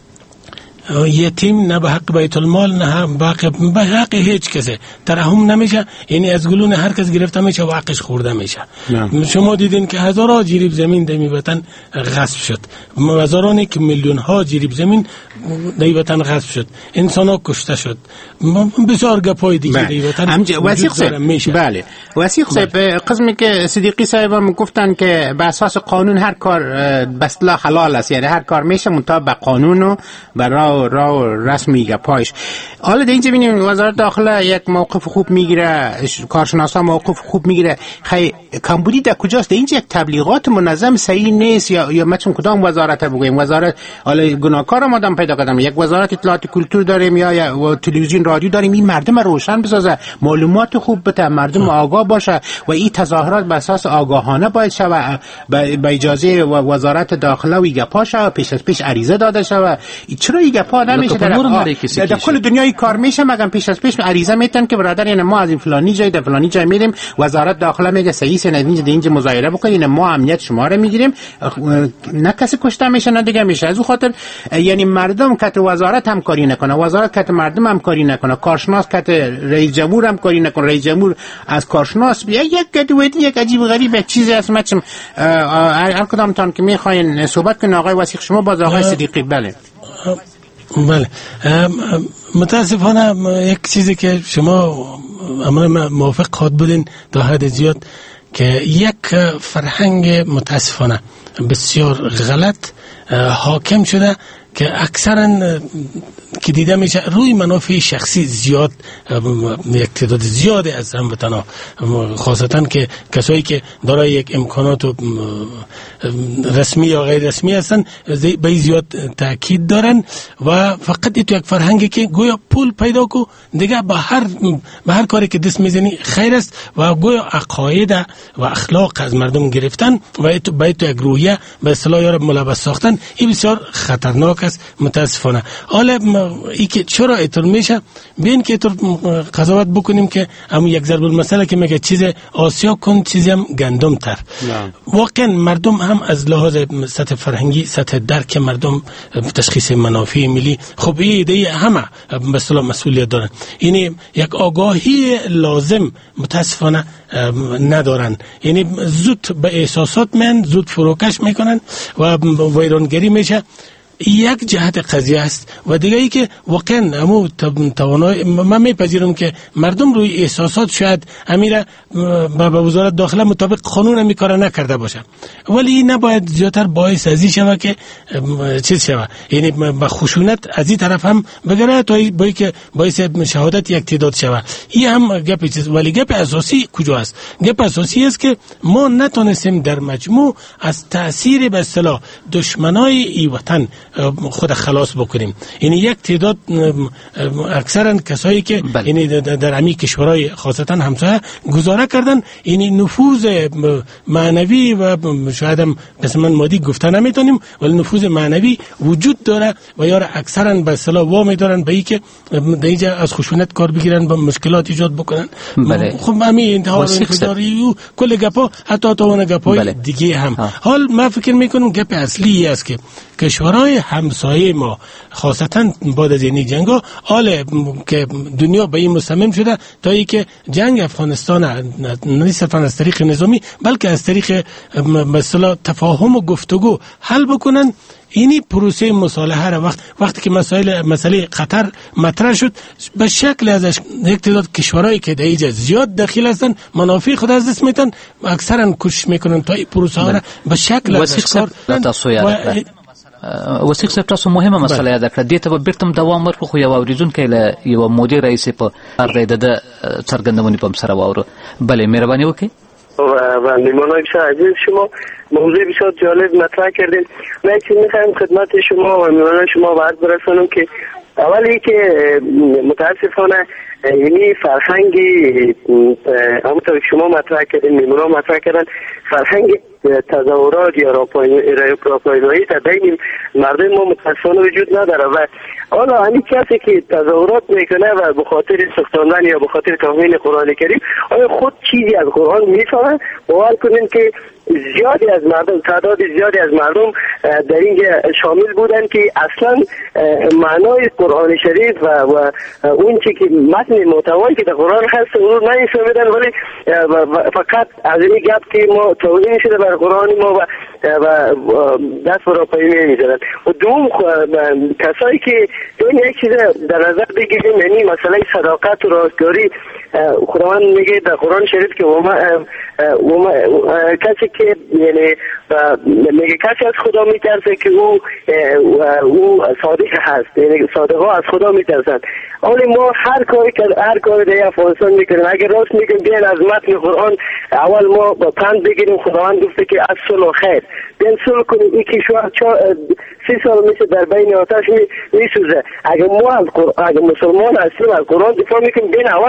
J: یتیم نه به حق بیت المال نه به حق, به حق هیچ کسی ترحم نمیشه، یعنی از گلون هر کس گرفته میشه و حقش خورده میشه. شما دیدین که هزارها جریب زمین در این وطن غصب شد، هزارانی که میلیون ها جریب زمین در این وطن غصب شد، انسان ها کشته شد، بسیار گپای دیگه در این وطن
I: وثیق صاحب. بله وثیق صاحب قسمی که صدیقی صاحب هم گفتن که به اساس قانون هر کار بسلا حلال است، یعنی هر کار میشه منتها به قانون و برای را رسمی گپایش. حالا در اینجا ببینیم وزارت داخله یک موقف خوب میگیره، کارشناسا موقف خوب میگیره. خیلی کمبودی در کجاست؟ در اینجا یک تبلیغات منظم صحیح نیست یا یا مثلا کدام وزارت بگویم وزارت حالا گناهکار آدم پیدا کردم یک وزارت اطلاعات کلتور داریم یا یا تلویزیون رادیو داریم، این مردم روشن بسازه، معلومات خوب بده، مردم آگاه باشه و این تظاهرات به اساس آگاهانه باید شه به اجازه وزارت داخله و گپاشه پیش از پیش عریضه داده شه. چرا این گپا نمیشه در, در کل دنیای کار میشه مگم پیش از پیش عریضه میتن که برادر یعنی ما از این فلانی جای در فلانی جای میریم، وزارت داخله میگه صحیح میشه اینجا اینجا مظاهره بکنین، ما امنیت شما رو میگیریم، نه کسی کشته میشه نه دیگه میشه. از اون خاطر یعنی مردم که وزارت همکاری نکنه، وزارت که مردم همکاری نکنه، کارشناس که رئیس جمهور همکاری نکنه، رئیس جمهور از کارشناس یک یک یک عجیب غریب یک چیزی است. مچم هر کدام تان که میخواین صحبت کنین آقای وثیق، شما باز آقای صدیقی. بله
J: بله متاسفانه یک چیزی که شما امر موافق خود بودین تا حد زیاد که یک فرهنگ متاسفانه بسیار غلط حاکم شده که اکثرا که دیده میشه روی منافع شخصی زیاد یک تعداد زیاده از هموطنا، خاصتا که کسایی که دارای یک امکانات رسمی یا غیر رسمی هستن به زیاد تاکید دارن و فقط تو یک فرهنگی که گویا پول پیدا کو دیگه به هر به هر کاری که دست میزنی خیر است و گویا عقاید و اخلاق از مردم گرفتن و تو به تو یک رویه به اصطلاح یارو ملبس ساختن، این بسیار خطرناک است متاسفانه. حالا ای که چرا اینطور میشه ببین که تو قضاوت بکنیم که هم یک ضرب المثل که میگه چیز آسیا کن چیزی هم گندم تر. واقعا مردم هم از لحاظ سطح فرهنگی سطح درک مردم تشخیص منافع ملی خب این ایده همه به اصطلاح مسئولیت دارن، یعنی یک آگاهی لازم متاسفانه ندارن، یعنی زود به احساسات من زود فروکش میکنن و ویرانگری میشه. یک جهت قضیه است و دیگه ای که واقعا همو توانای من میپذیرم که مردم روی احساسات شاید امیره به وزارت داخله مطابق قانون می کار نکرده باشه، ولی این نباید زیادتر باعث ازی شوه که چیز شوه، یعنی به خشونت از این طرف هم بگره تا با که باعث شهادت یک تعداد شوه. این هم گپ چیز، ولی گپ اساسی کجا است؟ گپ اساسی است که ما نتونستیم در مجموع از تأثیر به اصطلاح دشمنای ای وطن خود خلاص بکنیم. یعنی یک تعداد اکثرا کسایی که یعنی در امی کشورهای خاصتا همسایه گزاره کردن، یعنی نفوذ معنوی و شاید هم قسما مادی گفته نمیتونیم ولی نفوذ معنوی وجود داره و یار اکثرا به اصطلاح وامی دارن به اینکه دیگه از خشونت کار بگیرن، با مشکلات ایجاد بکنن. بله. خب همین انتحار و انفجاری و کل گپا حتی تا گپای بله. دیگه هم ها. حال من فکر میکنم گپ اصلی است که کشورهای همسایه ما خاصتا بعد از این جنگا حال که دنیا به این مصمم شده تا ای که جنگ افغانستان نه صرفا از طریق نظامی بلکه از طریق مثلا تفاهم و گفتگو حل بکنن. اینی پروسه مصالحه را وقت وقتی که مسائل مسئله قطر مطرح شد به شکل ازش یک تعداد کشورهایی که در اینجا زیاد دخیل هستن منافع خود از دست میتن اکثرا کوشش میکنن تا این پروسه ها را به شکل ازش کار
G: وثیق صاحب تاسو مهمه مسله یاد کړه، دې ته به بیرته دوام ورکړو خو یو اوریدونکی له یو مودې رئیس په اړه د څرګندونې په سره واورو. بله مهرباني وکړئ.
L: و میمانای بسیار عزیز شما موضوع بسیار جالب مطرح کردین. من چیز میخوایم خدمت شما و میمانای شما باید برسانم که اولی که متاسفانه یعنی فرهنگی همونطور که شما مطرح کردین میمونا مطرح کردن فرهنگ تظاهرات یا راپایمایی در بین مردم ما متاسفانه وجود نداره و حالا همین کسی که تظاهرات میکنه و به خاطر سختاندن یا به خاطر توهین قرآن کریم آیا خود چیزی از قرآن میفهمه؟ باور کنین که زیادی از مردم تعداد زیادی از مردم در اینجا شامل بودن که اصلا معنای قرآن شریف و, و اون چی که متن محتوایی که در قرآن هست اون نمیفهمیدن، ولی فقط از این گپ که ما توهین شده بر قرآن ما و و دست برای پایین میزدن. و دوم کسایی که این یک چیز در نظر بگیریم یعنی مسئله صداقت و راستگاری خداوند میگه در قرآن شریف که وما وما کسی که یعنی میگه کسی از خدا میترسه که او او صادق هست، یعنی صادقا از خدا میترسن. ولی ما هر کاری که هر کاری در افغانستان میکنیم اگر راست میگیم بیان از متن قرآن اول ما پند بگیریم. خداوند گفته که از صلح خیر بیان صلح کنیم. این کشور سی سال میشه در بین آتش میسوزه. اگر ما از اگر مسلمان هستیم از قرآن دفاع میکنیم بیان اول متن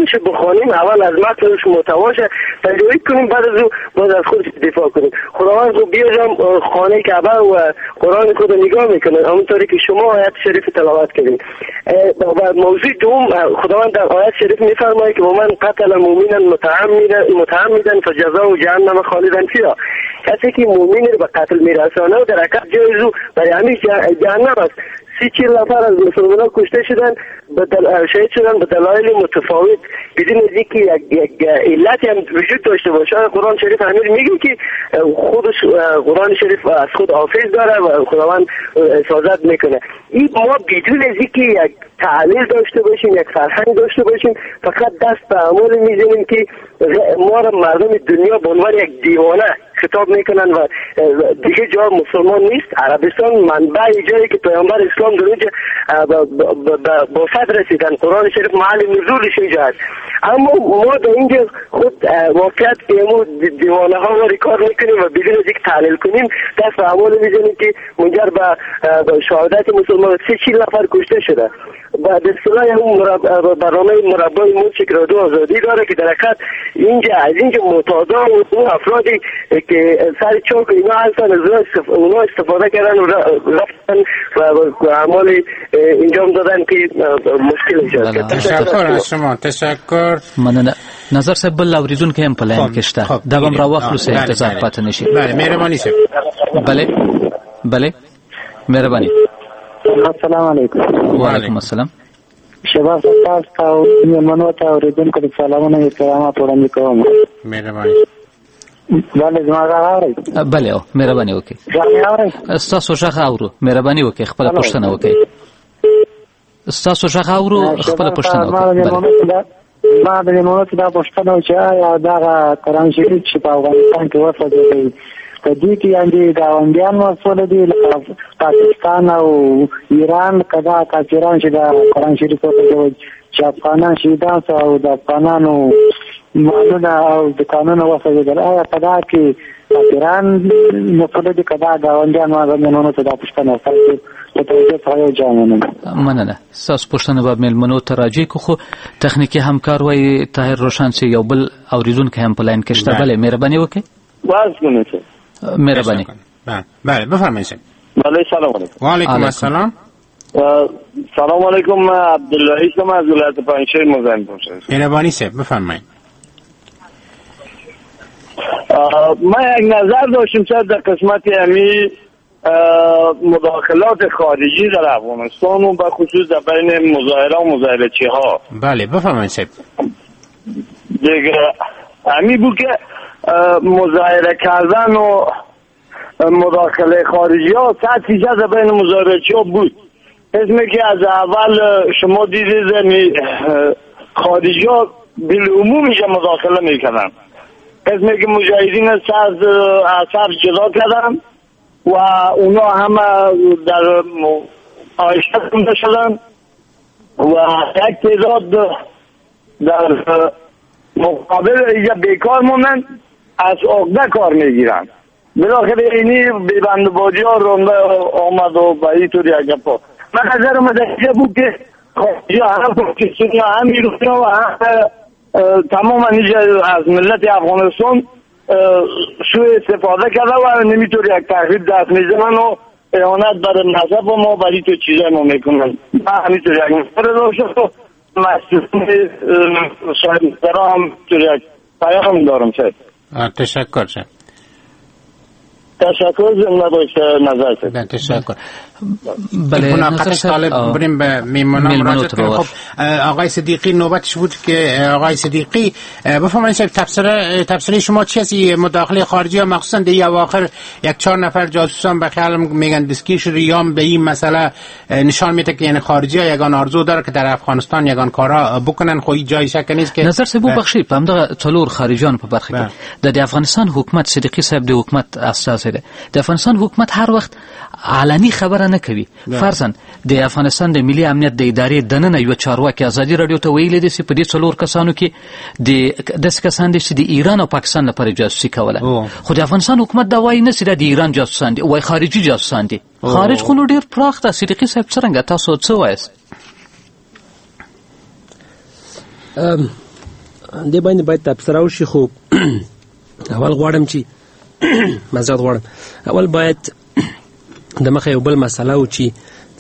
L: نمیشه بخوانیم اول از متنش محتواش تجربه کنیم بعد از او باز از خودش دفاع کنیم. خداوند خب بیاجم خانه کعبه و قرآن خود نگاه میکنه همونطوری که شما آیت شریف تلاوت کردین. و موضوع دوم خداوند در آیت شریف میفرماید که من قتل مؤمنا متعمدا متعمدا فجزاؤه جهنم خالدا فیها. کسی که مؤمن رو به قتل میرسانه و در حقیقت جایز او برای همیشه جهنم است. سی چهل نفر از مسلمانان کشته شدن شهید شدن به دلایل متفاوت بدون از که یک یک علتی هم وجود داشته باشه. قرآن شریف همین میگه که خودش قرآن شریف از خود حافظ داره و خداوند حفاظت میکنه. این ما بدون از که یک تعلیل داشته باشیم یک فرهنگ داشته باشیم فقط دست به اعمال میزنیم که ما را مردم دنیا به عنوان یک دیوانه خطاب میکنن و دیگه جا مسلمان نیست. عربستان منبع جایی که پیامبر اسلام در اونجا با صد رسیدن قرآن شریف محل نزولش اینجا هست. اما ما در اینجا خود واقعیت که دیوانه ها رو کار میکنیم و بدون از یک تعلیل کنیم دست به اعمال میزنیم که منجر به شهادت مسلمان سی چهل نفر کشته شده. و در اصطلاح اون برنامه مربای ملک رادیو آزادی داره که در حقیقت اینجا از اینجا معتادا و اون افرادی که سر چوک اینا هستن از اونا استفاده کردن و رفتن و اعمال انجام دادن که مشکل ایجاد.
I: تشکر از شما. تشکر.
G: مننه. نظر صاحب بل اوریدون که هم پلاین کشته دوام را واخلو سه انتظار پاتې نشي.
I: بله مهرباني صاحب.
G: بله بله مهرباني.
M: السلام علیکم.
G: و علیکم السلام.
M: شباب تاسو ته میلمنو ته اوریدونکو د سلامونه احترامات وړاندې کوم.
I: مهرباني.
M: بله زما غواړی.
G: بله او مهرباني وکي. تاسو ښه اورو مهرباني وکي خپل پوښتنه وکي. تاسو ښه اورو خپل پوښتنه وکي.
M: ما د نوو څه دا پوښتنه چې آیا دا قرآن شریف چې په افغانستان کې وساتل په دې کې اندي گاونډیان مسول دي لکه پاکستان او ایران کدا کافران چې دا قرآن شریف په چې افغانان شهیدان او د افغانانو مالونه او د قانون وساتل آیا په دا کې کافران مسول دي کدا گاونډیان ما د نوو څه دا پوښتنه وکړه.
G: مننه. ساس پوښتنه به میلمنو ته راجع کو خو تخنیکی همکار وای طاهر روشن سي یو بل اوریدونکو هم پلاین کشته. بله مهرباني وکي.
N: واز کنه سه
G: مهرباني.
I: بله بله بفرمایئ.
N: بله سلام علیکم.
I: و علیکم السلام.
N: سلام علیکم. من عبدالله هستم از ولایت پنجشیر مزاحم هستم.
I: مهرباني سه بفرمایئ.
N: من یک نظر داشتم شاید در قسمت امی مداخلات خارجی در افغانستان و به خصوص در بین مظاهره و مظاهره‌چی ها.
I: بله بفرمایید صاحب.
N: دیگه همین بود که مظاهره کردن و مداخله خارجی ها صد فیصد در بین مظاهره‌چی ها بود. اسمی که از اول شما دیدید خارجی ها بالعموم اینجا مداخله میکنن. اسمی که مجاهدین از اثر جدا کردن و اونا هم در آیشت کنده شدن و یک تعداد در مقابل اینجا بیکار موندن از عقده کار میگیرن. بالاخره اینی بیبندبادی ها رونده آمد و به این طور یک گپا. من نظرم در اینجا بود که خارجی هم پاکستانی هم ایرانی و هم تمام اینجا از ملت افغانستان سوء استفاده کرده و نمیطور یک تحقیق دست میزنن و اعانت بر مذهب و ما برای تو چیزای ما میکنن. من همینطور یک مصر داشتم و مسئولین شاید درا هم یک پیام دارم شاید.
I: تشکر شد.
N: تشکر زنده باشه نظر شد.
I: تشکر. بله مناقشه طالب بریم به میمونان مراجعت کنیم. خب آقای صدیقی نوبتش بود که آقای صدیقی بفرمایید تفسیر تفسیر شما چی است مداخله خارجی ها مخصوصا در اواخر یک چهار نفر جاسوسان به خیال میگن دستگیر شده یا به این مسئله نشان میده که یعنی خارجی ها یگان آرزو داره که در افغانستان یگان کارا بکنن خو جای شک نیست که
G: نظر سبو بخشی په همدغه څلور خارجيان په برخه کې د افغانستان حکومت صدیقی صاحب د حکومت اساس دی. د افغانستان حکومت هر وخت علني خبره نه کوي. فرضاً د افغانستان د ملي امنیت د ادارې دننه یو چارواکي ازادي رادیو ته ویلي دي چې په دې څلور کسانو کې د داس کسان دي چې د ایران او پاکستان لپاره جاسوسي کوله. خو د افغانستان حکومت دا وایي نه چې د ایران جاسوسان دي وای خارجي جاسوسان دي. خارج خو نو ډیر پراخ د صدیقی صاحب څنګه تاسو څه وایي؟
K: دې باندې باید تبصره وشي. خو اول غواړم چې مزاد غواړم اول باید د مخه یو بل مسله و چې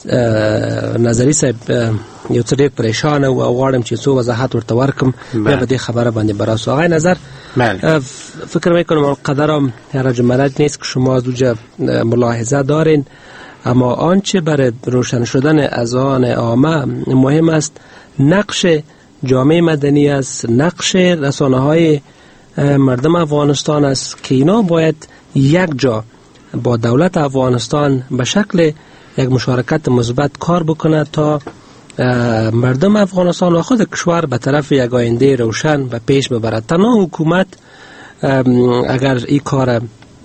K: نظری صاحب یو څه ډېر پریشان او غواړم چې څو وضاحت ورته ورکم بیا به دې خبره باندې براسو. آقای نظر فکر میکنم قدرم هر جملت نیست که شما از اوجه ملاحظه دارین، اما آنچه برای روشن شدن اذهان عامه مهم است نقش جامعه مدنی است، نقش رسانه های مردم افغانستان است که اینا باید یک جا با دولت افغانستان به شکل یک مشارکت مثبت کار بکنه تا مردم افغانستان و خود کشور به طرف یک آینده روشن به پیش ببرد. تنها حکومت اگر این کار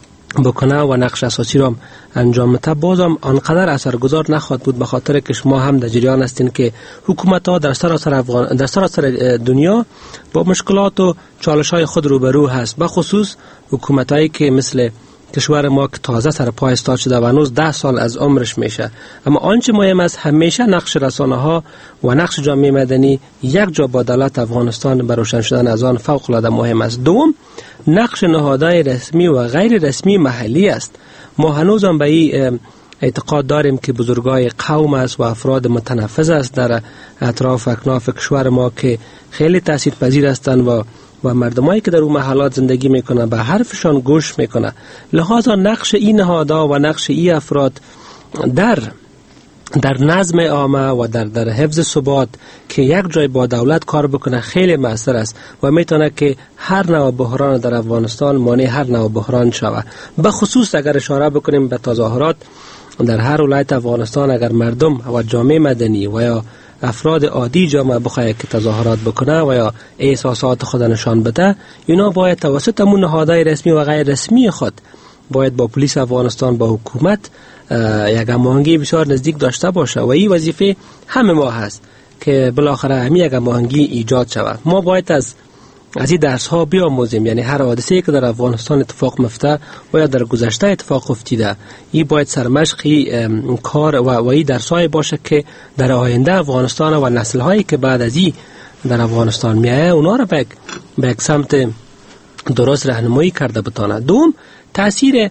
K: بکنه و نقش اساسی را انجام بده بازم آنقدر اثرگذار نخواهد بود، به خاطر که شما هم در جریان هستین که حکومت ها در سراسر افغان در سراسر دنیا با مشکلات و چالش های خود روبرو هست، به خصوص حکومت هایی که مثل کشور ما که تازه سر پای استاد شده و هنوز ده سال از عمرش میشه. اما آنچه مهم است همیشه نقش رسانه ها و نقش جامعه مدنی یک جا با دولت افغانستان بر روشن شدن از آن فوق العاده مهم است. دوم، نقش نهادهای رسمی و غیر رسمی محلی است. ما هنوز هم به این اعتقاد داریم که بزرگای قوم است و افراد متنفذ است در اطراف اکناف کشور ما که خیلی تاثیرپذیر هستند و و مردمایی که در اون محلات زندگی میکنن به حرفشان گوش میکنن. لحاظا نقش این نهادها و نقش این افراد در در نظم عامه و در در حفظ ثبات که یک جای با دولت کار بکنه خیلی مؤثر است و میتونه که هر نوع بحران در افغانستان مانع هر نوع بحران شود. به خصوص اگر اشاره بکنیم به تظاهرات در هر ولایت افغانستان، اگر مردم و جامعه مدنی و یا افراد عادی جامعه بخواهد که تظاهرات بکنه و یا احساسات خود نشان بده، اینا باید توسط همون نهادهای رسمی و غیر رسمی خود باید با پلیس افغانستان با حکومت یک هماهنگی بسیار نزدیک داشته باشه و این وظیفه همه ما هست که بالاخره همین یک هماهنگی ایجاد شود. ما باید از از این درس ها بیاموزیم، یعنی هر حادثه‌ای که در افغانستان اتفاق میفته و یا در گذشته اتفاق افتیده، این باید سرمشقی کار و و این درس های باشه که در آینده افغانستان و نسل هایی که بعد از این در افغانستان میایه اونا را به به یک سمت درست راهنمایی کرده بتونه. دوم، تاثیر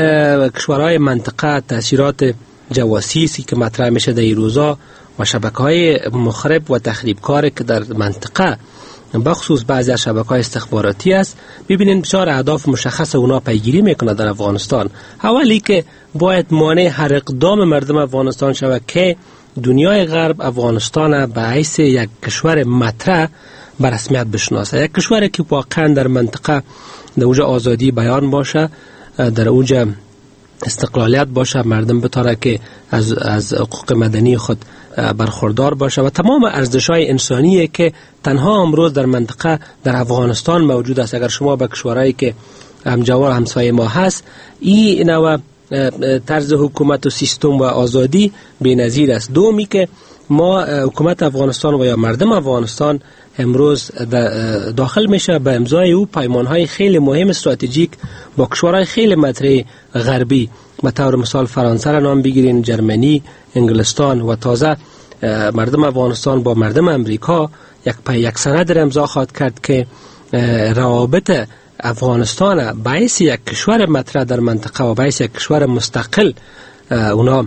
K: کشورهای منطقه، تاثیرات جواسیسی که مطرح میشه در این روزا و شبکه‌های مخرب و تخریبکار که در منطقه بخصوص بعضی از شبکه‌های استخباراتی است، ببینید بسیار اهداف مشخص اونا پیگیری میکنه در افغانستان. اولی که باید مانع هر اقدام مردم افغانستان شود که دنیای غرب افغانستان به حیث یک کشور مطرح به رسمیت بشناسه، یک کشوری که واقعا در منطقه در اوج آزادی بیان باشه، در اوج استقلالیت باشه، مردم بتاره که از از حقوق مدنی خود برخوردار باشه و تمام ارزش‌های انسانی که تنها امروز در منطقه در افغانستان موجود است. اگر شما به کشورهایی که همجوار همسایه ما هست، این نوع طرز حکومت و سیستم و آزادی بی‌نظیر است. دومی که ما حکومت افغانستان و یا مردم افغانستان امروز داخل میشه به امضای او پیمان‌های خیلی مهم استراتژیک با کشورهای خیلی مطرح غربی، به طور مثال فرانسه را نام بگیرین، جرمنی، انگلستان و تازه مردم افغانستان با مردم امریکا یک پای یک سند امضا خواهد کرد که روابط افغانستان باعث یک کشور مطرح در منطقه و باعث یک کشور مستقل اونا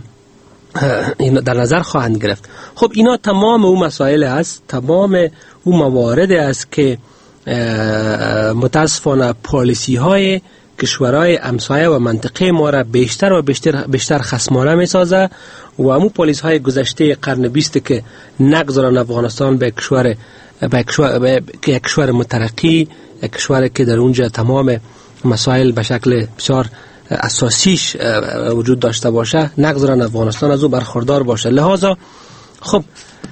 K: این در نظر خواهند گرفت. خب اینا تمام اون مسائل است، تمام اون موارد است که متاسفانه پالیسی های کشورهای همسایه و منطقه ما را بیشتر و بیشتر بیشتر خصمانه می سازه و همون پالیسی های گذشته قرن بیست که نگذارن افغانستان به کشور به کشور به یک کشور مترقی، یک کشوری که در اونجا تمام مسائل به شکل بسیار اساسیش وجود داشته باشه، نگذارن افغانستان از او برخوردار باشه. لحاظا خب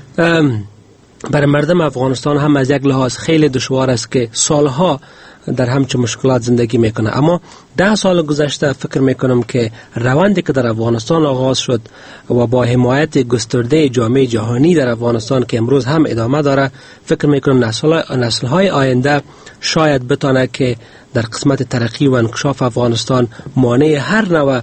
K: برای مردم افغانستان هم از یک لحاظ خیلی دشوار است که سالها در همچون مشکلات زندگی میکنه. اما ده سال گذشته فکر میکنم که روندی که در افغانستان آغاز شد و با حمایت گسترده جامعه جهانی در افغانستان که امروز هم ادامه داره، فکر میکنم نسل نسل‌های آینده شاید بتونه که در قسمت ترقی و انکشاف افغانستان مانع هر نوع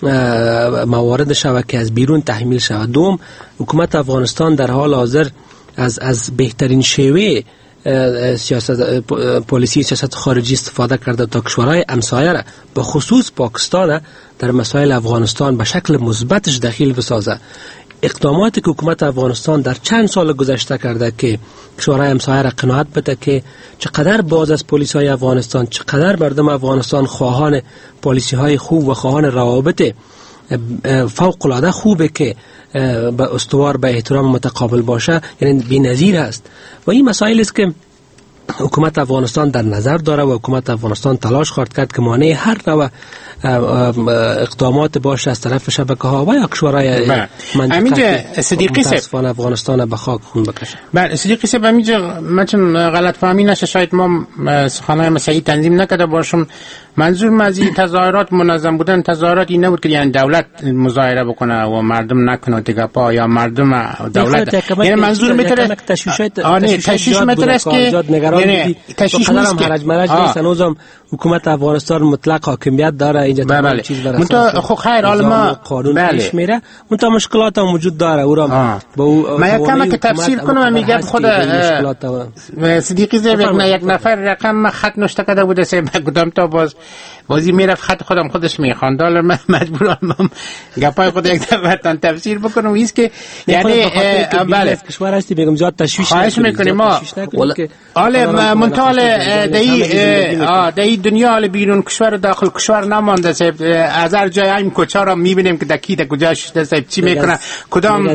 K: موارد شود که از بیرون تحمیل شود. دوم، حکومت افغانستان در حال حاضر از از بهترین شیوه سیاست پالیسی سیاست خارجی استفاده کرده تا کشورهای همسایه را به خصوص پاکستان در مسائل افغانستان به شکل مثبتش دخیل بسازه. اقداماتی که حکومت افغانستان در چند سال گذشته کرده که کشورهای همسایه را قناعت بده که چقدر باز از پلیس های افغانستان، چقدر مردم افغانستان خواهان پالیسی های خوب و خواهان روابط فوق العاده خوبه که به استوار به احترام متقابل باشه، یعنی بی‌نظیر است. و این مسائل است که حکومت افغانستان در نظر داره و حکومت افغانستان تلاش خواهد کرد که مانع هر نوع اقدامات باشه از طرف شبکه ها و یا کشورهای منطقه متاسفانه افغانستان به خاک خون بکشه.
I: بله صدیقی صاحب، همینجا من چون غلط فهمی نشه، شاید ما سخنهای مسیحی تنظیم نکرده باشم، منظور از این تظاهرات منظم بودن تظاهرات این نبود که یعنی دولت مظاهره بکنه و مردم نکنه دیگه پا یا مردم دولت، یعنی منظور میتونه آنه تشویش میتونه است که یعنی تشویش نیست که
K: حرج مرج نیست. هنوزم حکومت افغانستان مطلق حاکمیت داره اینجا، تمام چیز بر اساس
I: خب خیر حالا ما
K: قانون پیش میره، منتها مشکلات هم وجود داره. او را
I: با من یک کم که تفسیر کنم میگم خود صدیقی زیب یک نفر رقم خط نوشته کرده بوده سه کدام تا باز بازی میرفت خط خودم خودش میخواند، حالا من مجبورم گپای خود یک دفعه تفسیر بکنم. ایست که یعنی بله
K: کشور هستی بگم زیاد تشویش
I: خواهش میکنیم ما حالا منتال دهی دهی دنیا حال بیرون کشور داخل کشور نمانده صاحب، از هر جای این کوچه را میبینیم که دکی در کجا شده صاحب چی میکنه، کدام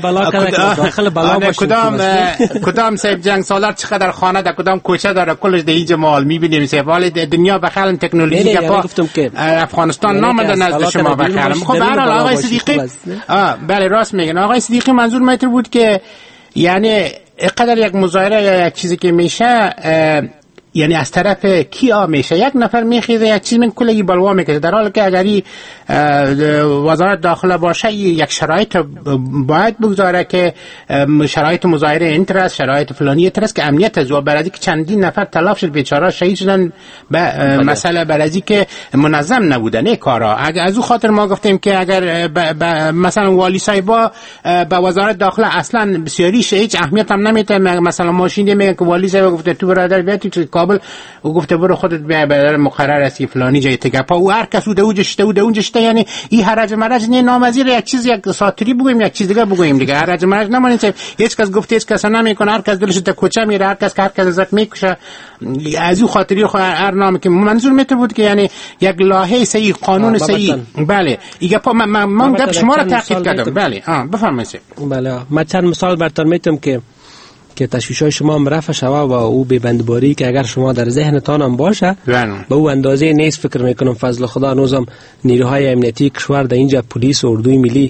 I: کدام کدام صاحب جنگ سالار چقدر خانه در کدام کوچه داره کلش دهی جمال میبینیم صاحب. حال دنیا بخیل تکنولوژی که افغانستان نامده نزد شما بخیل. خب به هر حال آقای صدیقی بله راست میگن. آقای صدیقی منظور میتر بود که یعنی قدر یک مظاهره یا یک چیزی که میشه یعنی از طرف کیا میشه، یک نفر میخیزه یک چیز من کلی بلوا میکشه، در حالی که اگری وزارت داخله باشه یک شرایط باید بگذاره که شرایط مظاهره اینترست شرایط فلانی اینترست که امنیت از و برازی که چندین نفر تلف شد بیچاره شهید شدن به مسئله برازی که منظم نبودن این کارا. اگر از او خاطر ما گفتیم که اگر ب ب مثلا والی صاحبا به وزارت داخله اصلا بسیاریش هیچ اهمیت هم نمیده، مثلا ماشین میگه که والی صاحب گفته تو برادر بیاد تو کابل و گفته برو خودت بیا برادر مقرر است فلانی جای تگپا و هر کس اون جشته و اون جشته، یعنی این حرج مرج نه نامزیر یک چیز یک ساتری بگویم یک چیز دیگه بگویم دیگه. حرج مرج نمونید که هیچ کس گفته هیچ کس نمیکنه، هر کس دلش در کوچه میره، هر کس که هر کس ازت میکشه از این خاطری خو هر نام که منظور میته بود که یعنی یک لایحه صحیح قانون صحیح. بله دیگه پا من من گفت شما را تاکید کردم. بله ها بفرمایید.
K: بله من چند مثال براتون میتونم که که تشویش‌های شما هم رفع شوه و او ببندباری که اگر شما در ذهنتان هم باشه به او اندازه نیست. فکر میکنم فضل خدا هنوزم نیروهای امنیتی کشور در اینجا پلیس و اردوی ملی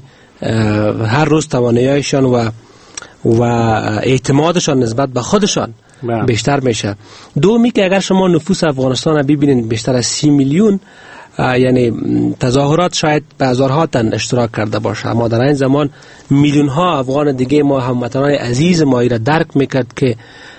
K: هر روز تواناییشان و و اعتمادشان نسبت به خودشان بله. بیشتر میشه. دومی که اگر شما نفوس افغانستان ببینید بیشتر از سی میلیون یعنی تظاهرات شاید به هزارها تن اشتراک کرده باشه، اما در این زمان میلیون ها افغان دیگه ما هموطنان عزیز ما را درک میکرد که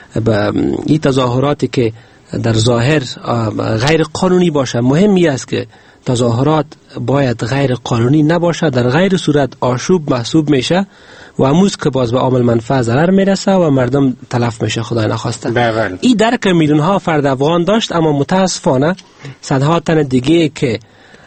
K: این تظاهراتی که در ظاهر غیر قانونی باشه، مهمی است که تظاهرات باید غیر قانونی نباشه، در غیر صورت آشوب محسوب میشه و اموز که باز به عامل منفعه ضرر میرسه و مردم تلف میشه خدای نخواسته. این درک میلیون ها فرد افغان داشت، اما متاسفانه صدها تن دیگه که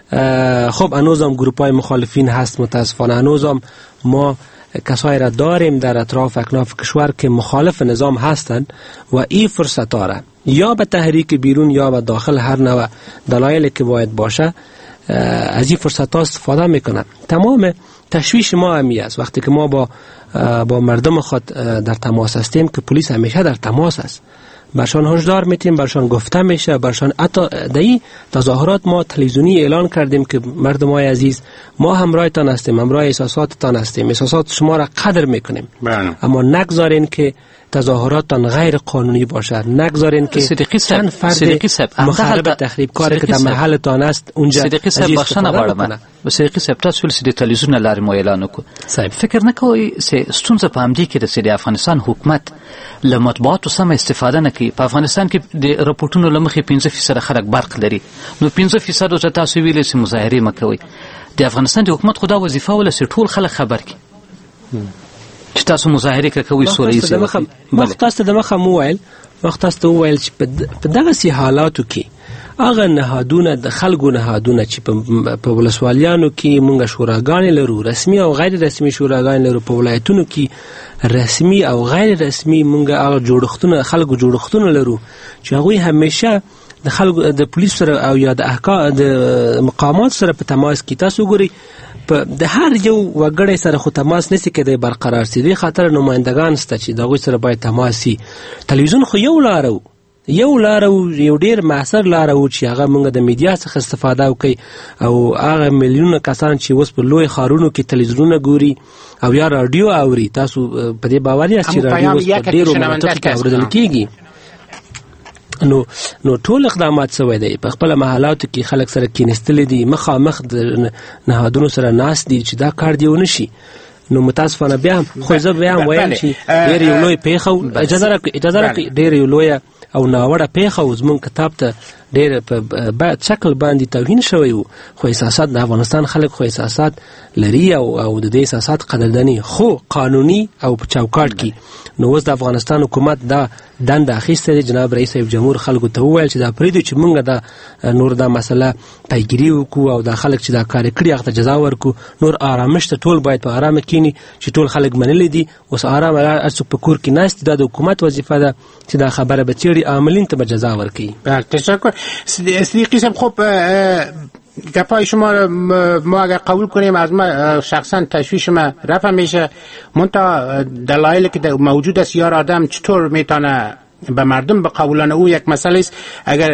K: خب هنوزم گروپ های مخالفین هست، متاسفانه هنوزم ما کسایی را داریم در اطراف اکناف کشور که مخالف نظام هستند و این فرصت داره یا به تحریک بیرون یا به داخل هر نوع دلایلی که باید باشه از این فرصت ها استفاده میکنن. تمام تشویش ما همی است وقتی که ما با با مردم خود در تماس هستیم که پلیس همیشه در تماس است، برشان هشدار میتیم، برشان گفته میشه، برشان حتی در این تظاهرات ما تلویزیونی اعلان کردیم که مردمای عزیز ما همراهتان هستیم، همراه احساساتتان هستیم، احساسات شما را قدر میکنیم بله. اما نگذارین که تظاهراتتان غیر قانونی باشه، نگذارین که چند فرد مخرب تخریب کاری که در محلتان است اونجا
G: صدیقی صاحب بخښنه غواړم و صدیقی صاحب تاسو ول سید تلویزیون لارې مو اعلان وکړ، فکر نه کوئ چې ستونزه په همدې کې د سید افغانستان حکومت له مطبوعاتو سم استفاده نه کوي. په افغانستان کې د رپورټونو له مخې پنځه فیصده خلک برق لري، نو پنځه فیصد چې تاسو ویلې چې مظاهرې مه کوئ، د افغانستان د حکومت خو دا وظیفه وله چې ټول خلک خبر کړي. چې تاسو مظاهره کوي سولې سره
K: وخت تاسو د مخه موبایل وخت تاسو ویل چې په دغه سي حالاتو کې هغه نهادونه د خلکو نهادونه چې په ولسوالیانو کې مونږ شوراګانې لرو، رسمي او غیر رسمي شوراګانې لرو، په ولایتونو کې رسمي او غیر رسمي مونږ هغه جوړښتونه خلکو جوړښتونه لرو چې هغه همیشه د خلکو د پولیس سره او یا د احکام د مقامات سره په تماس کې. تاسو ګورئ په د هر یو وګړی سره خو تماس نسی کېدای برقرار سي، د خاطر نمائندگان سته چې دغه سره باید تماس سي. تلویزیون خو یو لارو یو لارو یو ډیر معاصر لارو چې هغه موږ د میډیا څخه استفاده وکړي او هغه میلیونه کسان چې اوس په لوی خارونو کې تلویزیونونه ګوري او یا رادیو اوري، تاسو په دې باور یاست چې رادیو اوس په ډیرو مناطقو کې اوریدل کیږي. نو نو ټول اقدامات سوي دي په خپل محلاتو کې خلک سره کېنستل دي، مخامخ د نهادونو سره ناس دي چې دا کار دیونه شي. نو متاسفانه بیا خو زه بیا وایم چې ډېر یو لوی پیښه اجازه راکړئ اجازه راکړئ ډېر یو لوی او ناوړه پیښه زموږ کتاب ته ډېر په بعد شکل باندې توهین شوی وو، خو احساسات د افغانستان خلک خو احساسات لري او او د دې احساسات قدرداني خو قانوني او په چوکاټ کې. نو اوس د افغانستان حکومت دا دنده اخیسته دی. جناب رئیس جمهور خلکو ته وویل چې دا پریدو چې مونږ دا نور دا مسله پیګیری وکړو او دا خلک چې دا کار کړی هغه ته جزا ورکړو. نور آرامش ته ټول باید په آرامه کینی چې ټول خلک منلي دي. اوس آرام ارڅ په کور کې ناست دا د حکومت وظیفه ده چې دا خبره به چیرې عاملین ته به جزا ورکړي.
I: بله تشکر. صدیقی صاحب خب گپای شما ما اگر قبول کنیم از ما شخصا تشویش ما رفع میشه، منتها دلایلی که موجود است یار آدم چطور میتونه به مردم به قبولان او یک مسئله است. اگر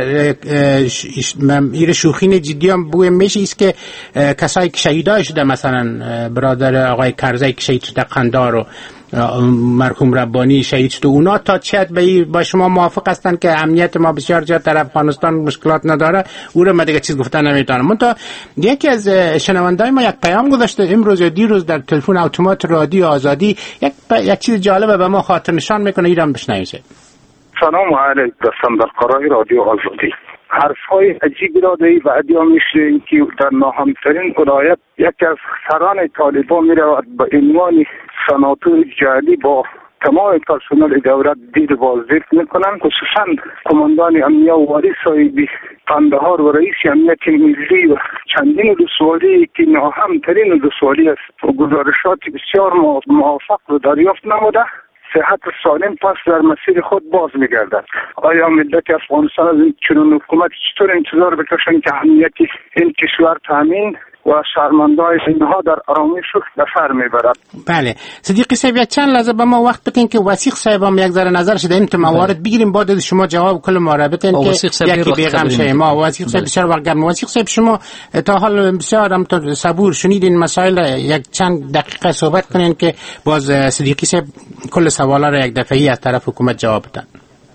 I: این شوخی جدی هم بگویم میشه است که کسایی که شهیدای شده مثلا برادر آقای کرزی که شهید شده قندار و مرحوم ربانی شهید شده، اونا تا چقدر به با شما موافق هستن که امنیت ما بسیار جا در افغانستان مشکلات نداره؟ او رو ما دیگه چیز گفتن نمیتونم. منتها یکی از شنوندای ما یک پیام گذاشته امروز یا دیروز در تلفن اتومات رادیو آزادی، یک یک چیز جالبه به ما خاطر نشان میکنه، ایران بشنوید.
O: سلام علیکم در قرای رادیو آزادی. حرفهای عجیبی را دهی و ادعا میشه که در ناهمترین ولایت یکی از سران طالبان میرود به عنوان سناتور جعلی با تمام پرسنل دولت دیر بازدید میکنن، خصوصا کماندان امنیه و والی صاحبی قندهار و رئیس امنیت ملی و چندین رسوالی که ناهمترین رسوالی است و گزارشات بسیار موافق رو دریافت نموده. صحت سالم پس در مسیر خود باز میگردد. آیا ملت افغانستان از این چنین حکومت چطور انتظار بکشن که امنیت این کشور تامین و شرمنده‌های اینها در آرامش به سر میبرد؟
I: بله صدیقی صاحب چند لحظه به ما وقت بدین که وثیق صاحب هم یک ذره نظر شده این موارد بگیریم، بعد شما جواب کل مرابط این که یکی بیغم شه. ما وثیق صاحب بسیار وقت گرم. وثیق صاحب شما تا حال بسیار هم تو صبور شنیدین مسائل، یک چند دقیقه صحبت کنین که باز صدیقی صاحب کل سوالا را یک دفعی از طرف حکومت جواب بدن.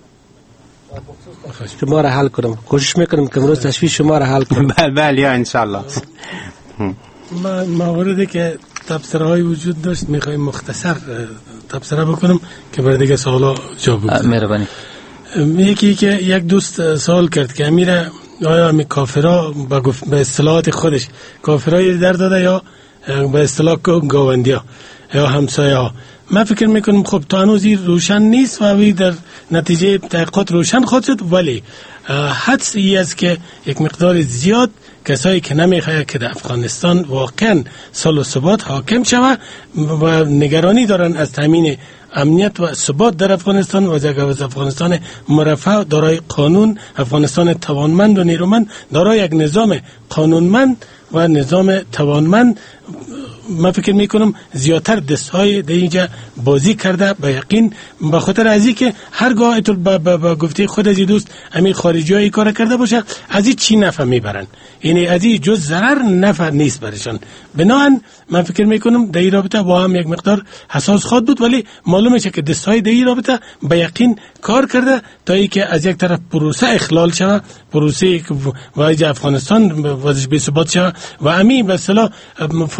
K: شما را حل کنم، کوشش میکنم که امروز تشویش شما را حل کنم.
I: بله ان شاء الله.
J: ما مواردی که تبصره های وجود داشت میخوایم مختصر تبصره بکنم که برای دیگه سوالا جواب بدم.
G: مهربانی.
J: یکی که یک دوست سوال کرد که امیره آیا امی کافرها به اصطلاحات خودش کافرهای در داده یا به اصطلاح گاوندی ها یا همسایه ها؟ من فکر میکنم خب تا هنوز روشن نیست و وی در نتیجه تحقیقات روشن خواهد شد، ولی حدس ای است که یک مقدار زیاد کسایی که نمیخواهد که در افغانستان واقعا صلح و ثبات حاکم شود و نگرانی دارن از تامین امنیت و ثبات در افغانستان و از افغانستان مرفه دارای قانون، افغانستان توانمند و نیرومند دارای یک نظام قانونمند و نظام توانمند، من فکر میکنم زیادتر دستهای در اینجا بازی کرده به یقین، به خاطر ازی که هرگاه با, با, با گفته خود از دوست امیر خارجی های کار کرده باشه از این چی نفع میبرن، یعنی از این جز ضرر نفع نیست برشان. بنابراین من فکر میکنم در این رابطه با هم یک مقدار حساس خواهد بود، ولی معلومه که دستهای در این رابطه به یقین کار کرده تا ای که از یک طرف پروسه اخلال شود، پروسه واجه افغانستان وازش به ثبات شود و امین به اصطلاح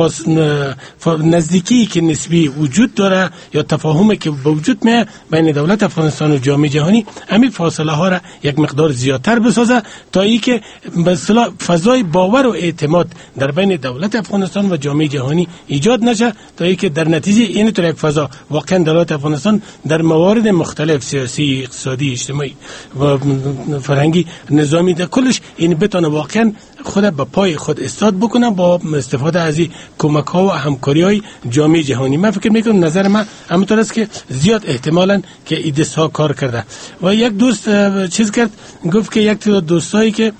J: نزدیکی که نسبی وجود داره یا تفاهمی که به وجود میاد بین دولت افغانستان و جامعه جهانی، همین فاصله ها را یک مقدار زیادتر بسازه تا ای که به اصطلاح فضای باور و اعتماد در بین دولت افغانستان و جامعه جهانی ایجاد نشه، تا ای که در نتیجه این طور یک فضا واقعا دولت افغانستان در موارد مختلف سیاسی، اقتصادی، اجتماعی و فرهنگی، نظامی در کلش این بتونه واقعا خود به پای خود استاد بکنه با استفاده از این کمک ها و همکاری های جامعه جهانی. من فکر میکنم نظر من همونطور است که زیاد احتمالاً که این دست ها کار کرده. و یک دوست چیز کرد، گفت که یک تعداد دوستایی که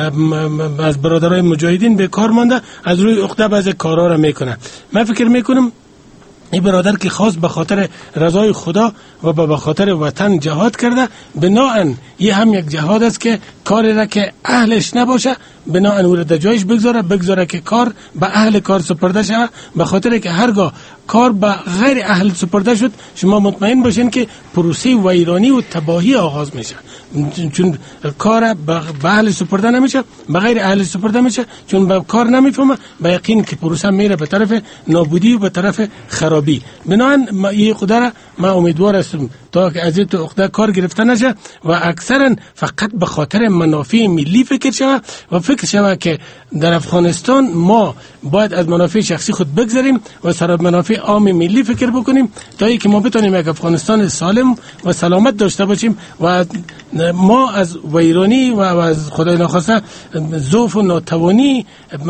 J: از برادرای مجاهدین به کار مانده از روی عقده بعضی کارا را میکنه. من فکر میکنم این برادر که خاص به خاطر رضای خدا و به خاطر وطن جهاد کرده، بناهن یه هم یک جهاد است که کاری را که اهلش نباشه بناهن او را در جایش بگذاره بگذاره که کار به اهل کار سپرده شود، به خاطر که هرگاه کار به غیر اهل سپرده شد شما مطمئن باشین که پروسه ویرانی و تباهی آغاز میشه، چون کار به اهل سپرده نمیشه، به غیر اهل سپرده میشه، چون به کار نمیفهمه به یقین که پروسه میره به طرف نابودی و به طرف خرابی. بناهن این خدا ما امیدوار هستم تا که از این تو عقده کار گرفته نشه و اکثرا فقط به خاطر منافع ملی فکر شود و فکر شود که در افغانستان ما باید از منافع شخصی خود بگذاریم و سر منافع عام ملی فکر بکنیم تا اینکه ما بتونیم یک افغانستان سالم و سلامت داشته باشیم و ما از ویرانی و از خدای ناخواسته ضعف و ناتوانی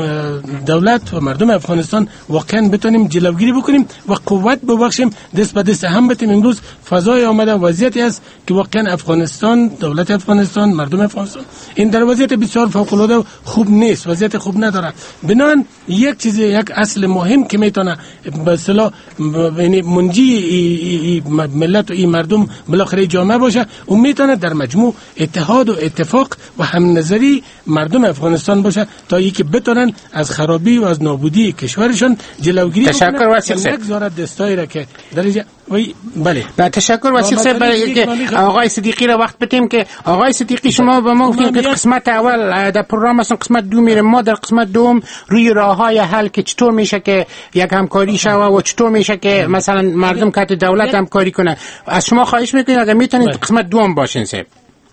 J: دولت و مردم افغانستان واقعا بتونیم جلوگیری بکنیم و قوت ببخشیم، دست به دست هم بتیم. امروز فضای آمده وضعیتی است که واقعا افغانستان، دولت افغانستان، مردم افغانستان این در وضعیت بسیار فوق العاده خوب نیست، وضعیت خوب نداره. بنان یک چیز، یک اصل مهم که میتونه به اصطلاح یعنی منجی ای ای ملت و این مردم بالاخره جامعه باشه و میتونه در مجموع اتحاد و اتفاق و هم نظری مردم افغانستان باشه تا اینکه بتونن از خرابی و از نابودی کشورشان جلوگیری
I: تشکر
J: بکنن.
I: واسه
J: نگذارد دستایی را که درجه وی بله.
I: با تشکر واسه صاحب برای آقای صدیقی را وقت بدیم که آقای صدیقی شما به ما گفتین که قسمت اول در پروگرام اصلا قسمت دو میره، ما در قسمت دوم روی راههای حل که چطور میشه که یک همکاری شوه و چطور میشه که مثلا مردم که دولت همکاری کنه. از شما خواهش میکنیم اگر میتونید قسمت دوم باشین صاحب.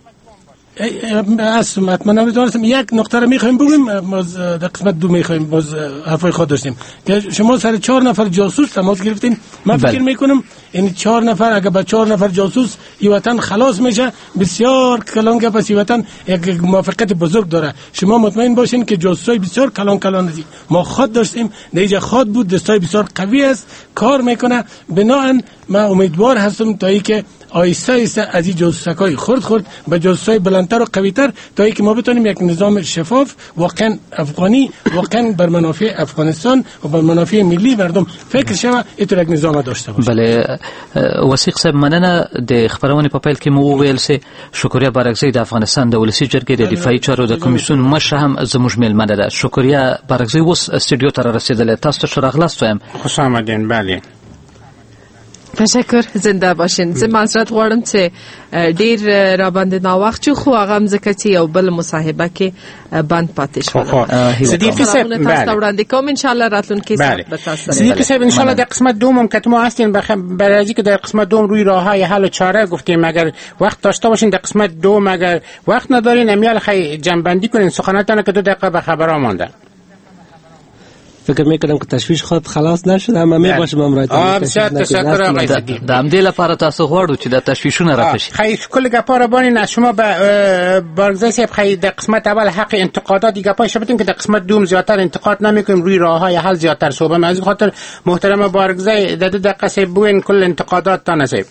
J: اصلا حتما نمیتونستم یک نقطه رو میخوایم بگیم، باز در قسمت دو میخوایم باز حرفای خود داشتیم که شما سر چهار نفر جاسوس تماس گرفتین. من فکر میکنم این چهار نفر اگر با چهار نفر جاسوس این وطن خلاص میشه بسیار کلان که پس این وطن یک موافقت بزرگ داره. شما مطمئن باشین که جاسوسای بسیار کلان کلان هستی، ما خود داشتیم دیگه خود بود، دستای بسیار قوی است، کار میکنه. بناهن من امیدوار هستم تا اینکه آیسته آیسته از این جاسوسکای خرد خرد به جاسوسای بلندتر و قویتر تا اینکه ما بتونیم یک نظام شفاف واقعا افغانی واقعا بر منافع افغانستان و بر منافع ملی مردم فکر شوه اینطور یک نظام داشته باشه.
G: بله وثیق صاحب مننه. د خبرونې په پیل کې مو وویل سي شکریا بارکزی د افغانستان د ولسی جرګې د دفاعي چارو د کمیسیون مشر هم زموږ میلمنه ده. شکریا بارکزی اوس استودیو ته رسیدلې، تاسو ته ښه راغلاست وایم.
I: خوش آمدین. بله
P: تشکر، زنده باشین. زه معذرت غواړم چې ډیر را باندې ناوخت شو، خو هغه مځکه چې یو بل مصاحبه کې بند پاتې شو.
I: صدیقی صاحب
P: تاسو وړاندې کوم ان شاء الله راتلونکي
I: بله. صدیقی صاحب ان شاء الله در قسمت دوم که ما هستین برای اینکه که در قسمت دوم روی راههای حل و چاره گفتیم اگر وقت داشته باشین در قسمت دوم، اگر وقت ندارین امیال خیلی جنبندی کنین سخناتونه که دو دقیقه به خبرها مانده.
K: فکر میکنم که تشویش خود خلاص نشد، اما میباشم امرایت.
I: آه بسیار تشکر آقای صدیقی.
G: د همدې لپاره تاسو غواړو چې د تشویشونه راکشي.
I: خیلی کل گپا بانین از شما به بارگزای صاحب خیلی در قسمت اول حق انتقادات دیگه پایش بدیم که در قسمت دوم زیادتر انتقاد نمیکنیم، روی راههای حل زیادتر صحبت. از این خاطر محترم بارگزای در دو دقیقه صاحب بوین کل انتقادات تا نصیب.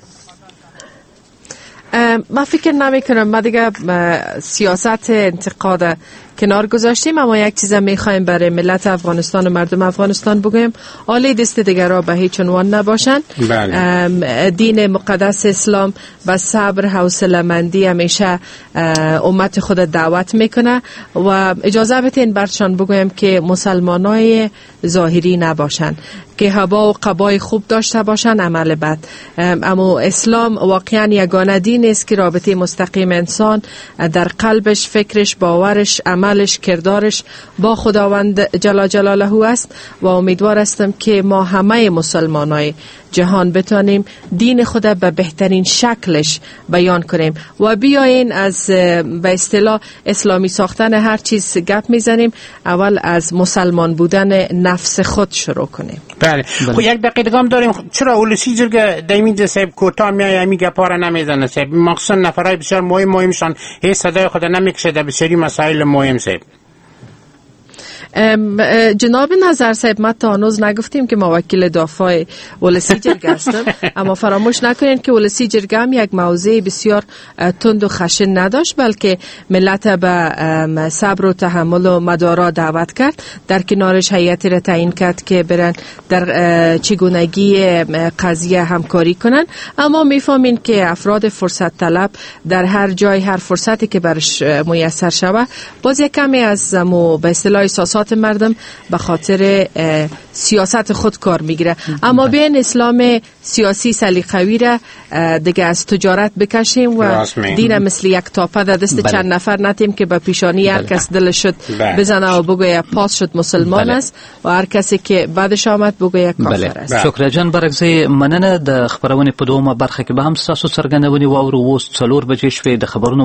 P: ما فکر نمی کنم ما دیگه سیاست انتقاد کنار گذاشتیم، اما یک چیز میخوایم برای ملت افغانستان و مردم افغانستان بگویم، عالی دست دیگرها به هیچ عنوان نباشن. دین مقدس اسلام با صبر حوصله مندی همیشه امت خود دعوت میکنه و اجازه بدین برشان بگویم که مسلمانای ظاهری نباشن، که هوا و قبای خوب داشته باشن، عمل بد. اما اسلام واقعا یگانه دین است که رابطه مستقیم انسان در قلبش، فکرش، باورش، عمل عملش، کردارش با خداوند جل جلاله است و امیدوار هستم که ما همه مسلمانای جهان بتانیم دین خدا به بهترین شکلش بیان کنیم و بیاین از به اصطلاح اسلامی ساختن هر چیز گپ میزنیم، اول از مسلمان بودن نفس خود شروع کنیم.
I: بله, بله. خب یک دقیقه هم داریم. چرا اولسی جرگه دایمین صاحب کوتاه میای امی گپارا نمیزنه صاحب؟ مخصوصا نفرای بسیار مهم مهمشان هیچ صدای خود نمیکشه در بسیاری مسائل مهم صاحب.
P: جناب نظر صاحب، ما تا هنوز نگفتیم که ما وکیل دافع ولسی جرگه هستم، اما فراموش نکنید که ولسی جرگه هم یک موضوع بسیار تند و خشن نداشت، بلکه ملت به صبر و تحمل و مدارا دعوت کرد. در کنارش هیئتی را تعیین کرد که برن در چگونگی قضیه همکاری کنن. اما میفهمین که افراد فرصت طلب در هر جای هر فرصتی که برش میسر شود باز یک کمی از مو به اصطلاح احساسات مردم به خاطر سیاست خود کار میگیره. اما بین اسلام سیاسی سلیقه‌ای را دیگه از تجارت بکشیم و دین مثل یک تاپه در دست چند نفر نتیم که به پیشانی هر کس دلش شد بزنه و بگویه پاس شد مسلمان است و هر کسی که بعدش آمد بگویه کافر است.
G: شکر جان برکزی مننه. د خبرونه په دومره برخه کې به هم تاسو څرګندونې واورو. اوس څلور بجې شوې د خبرونو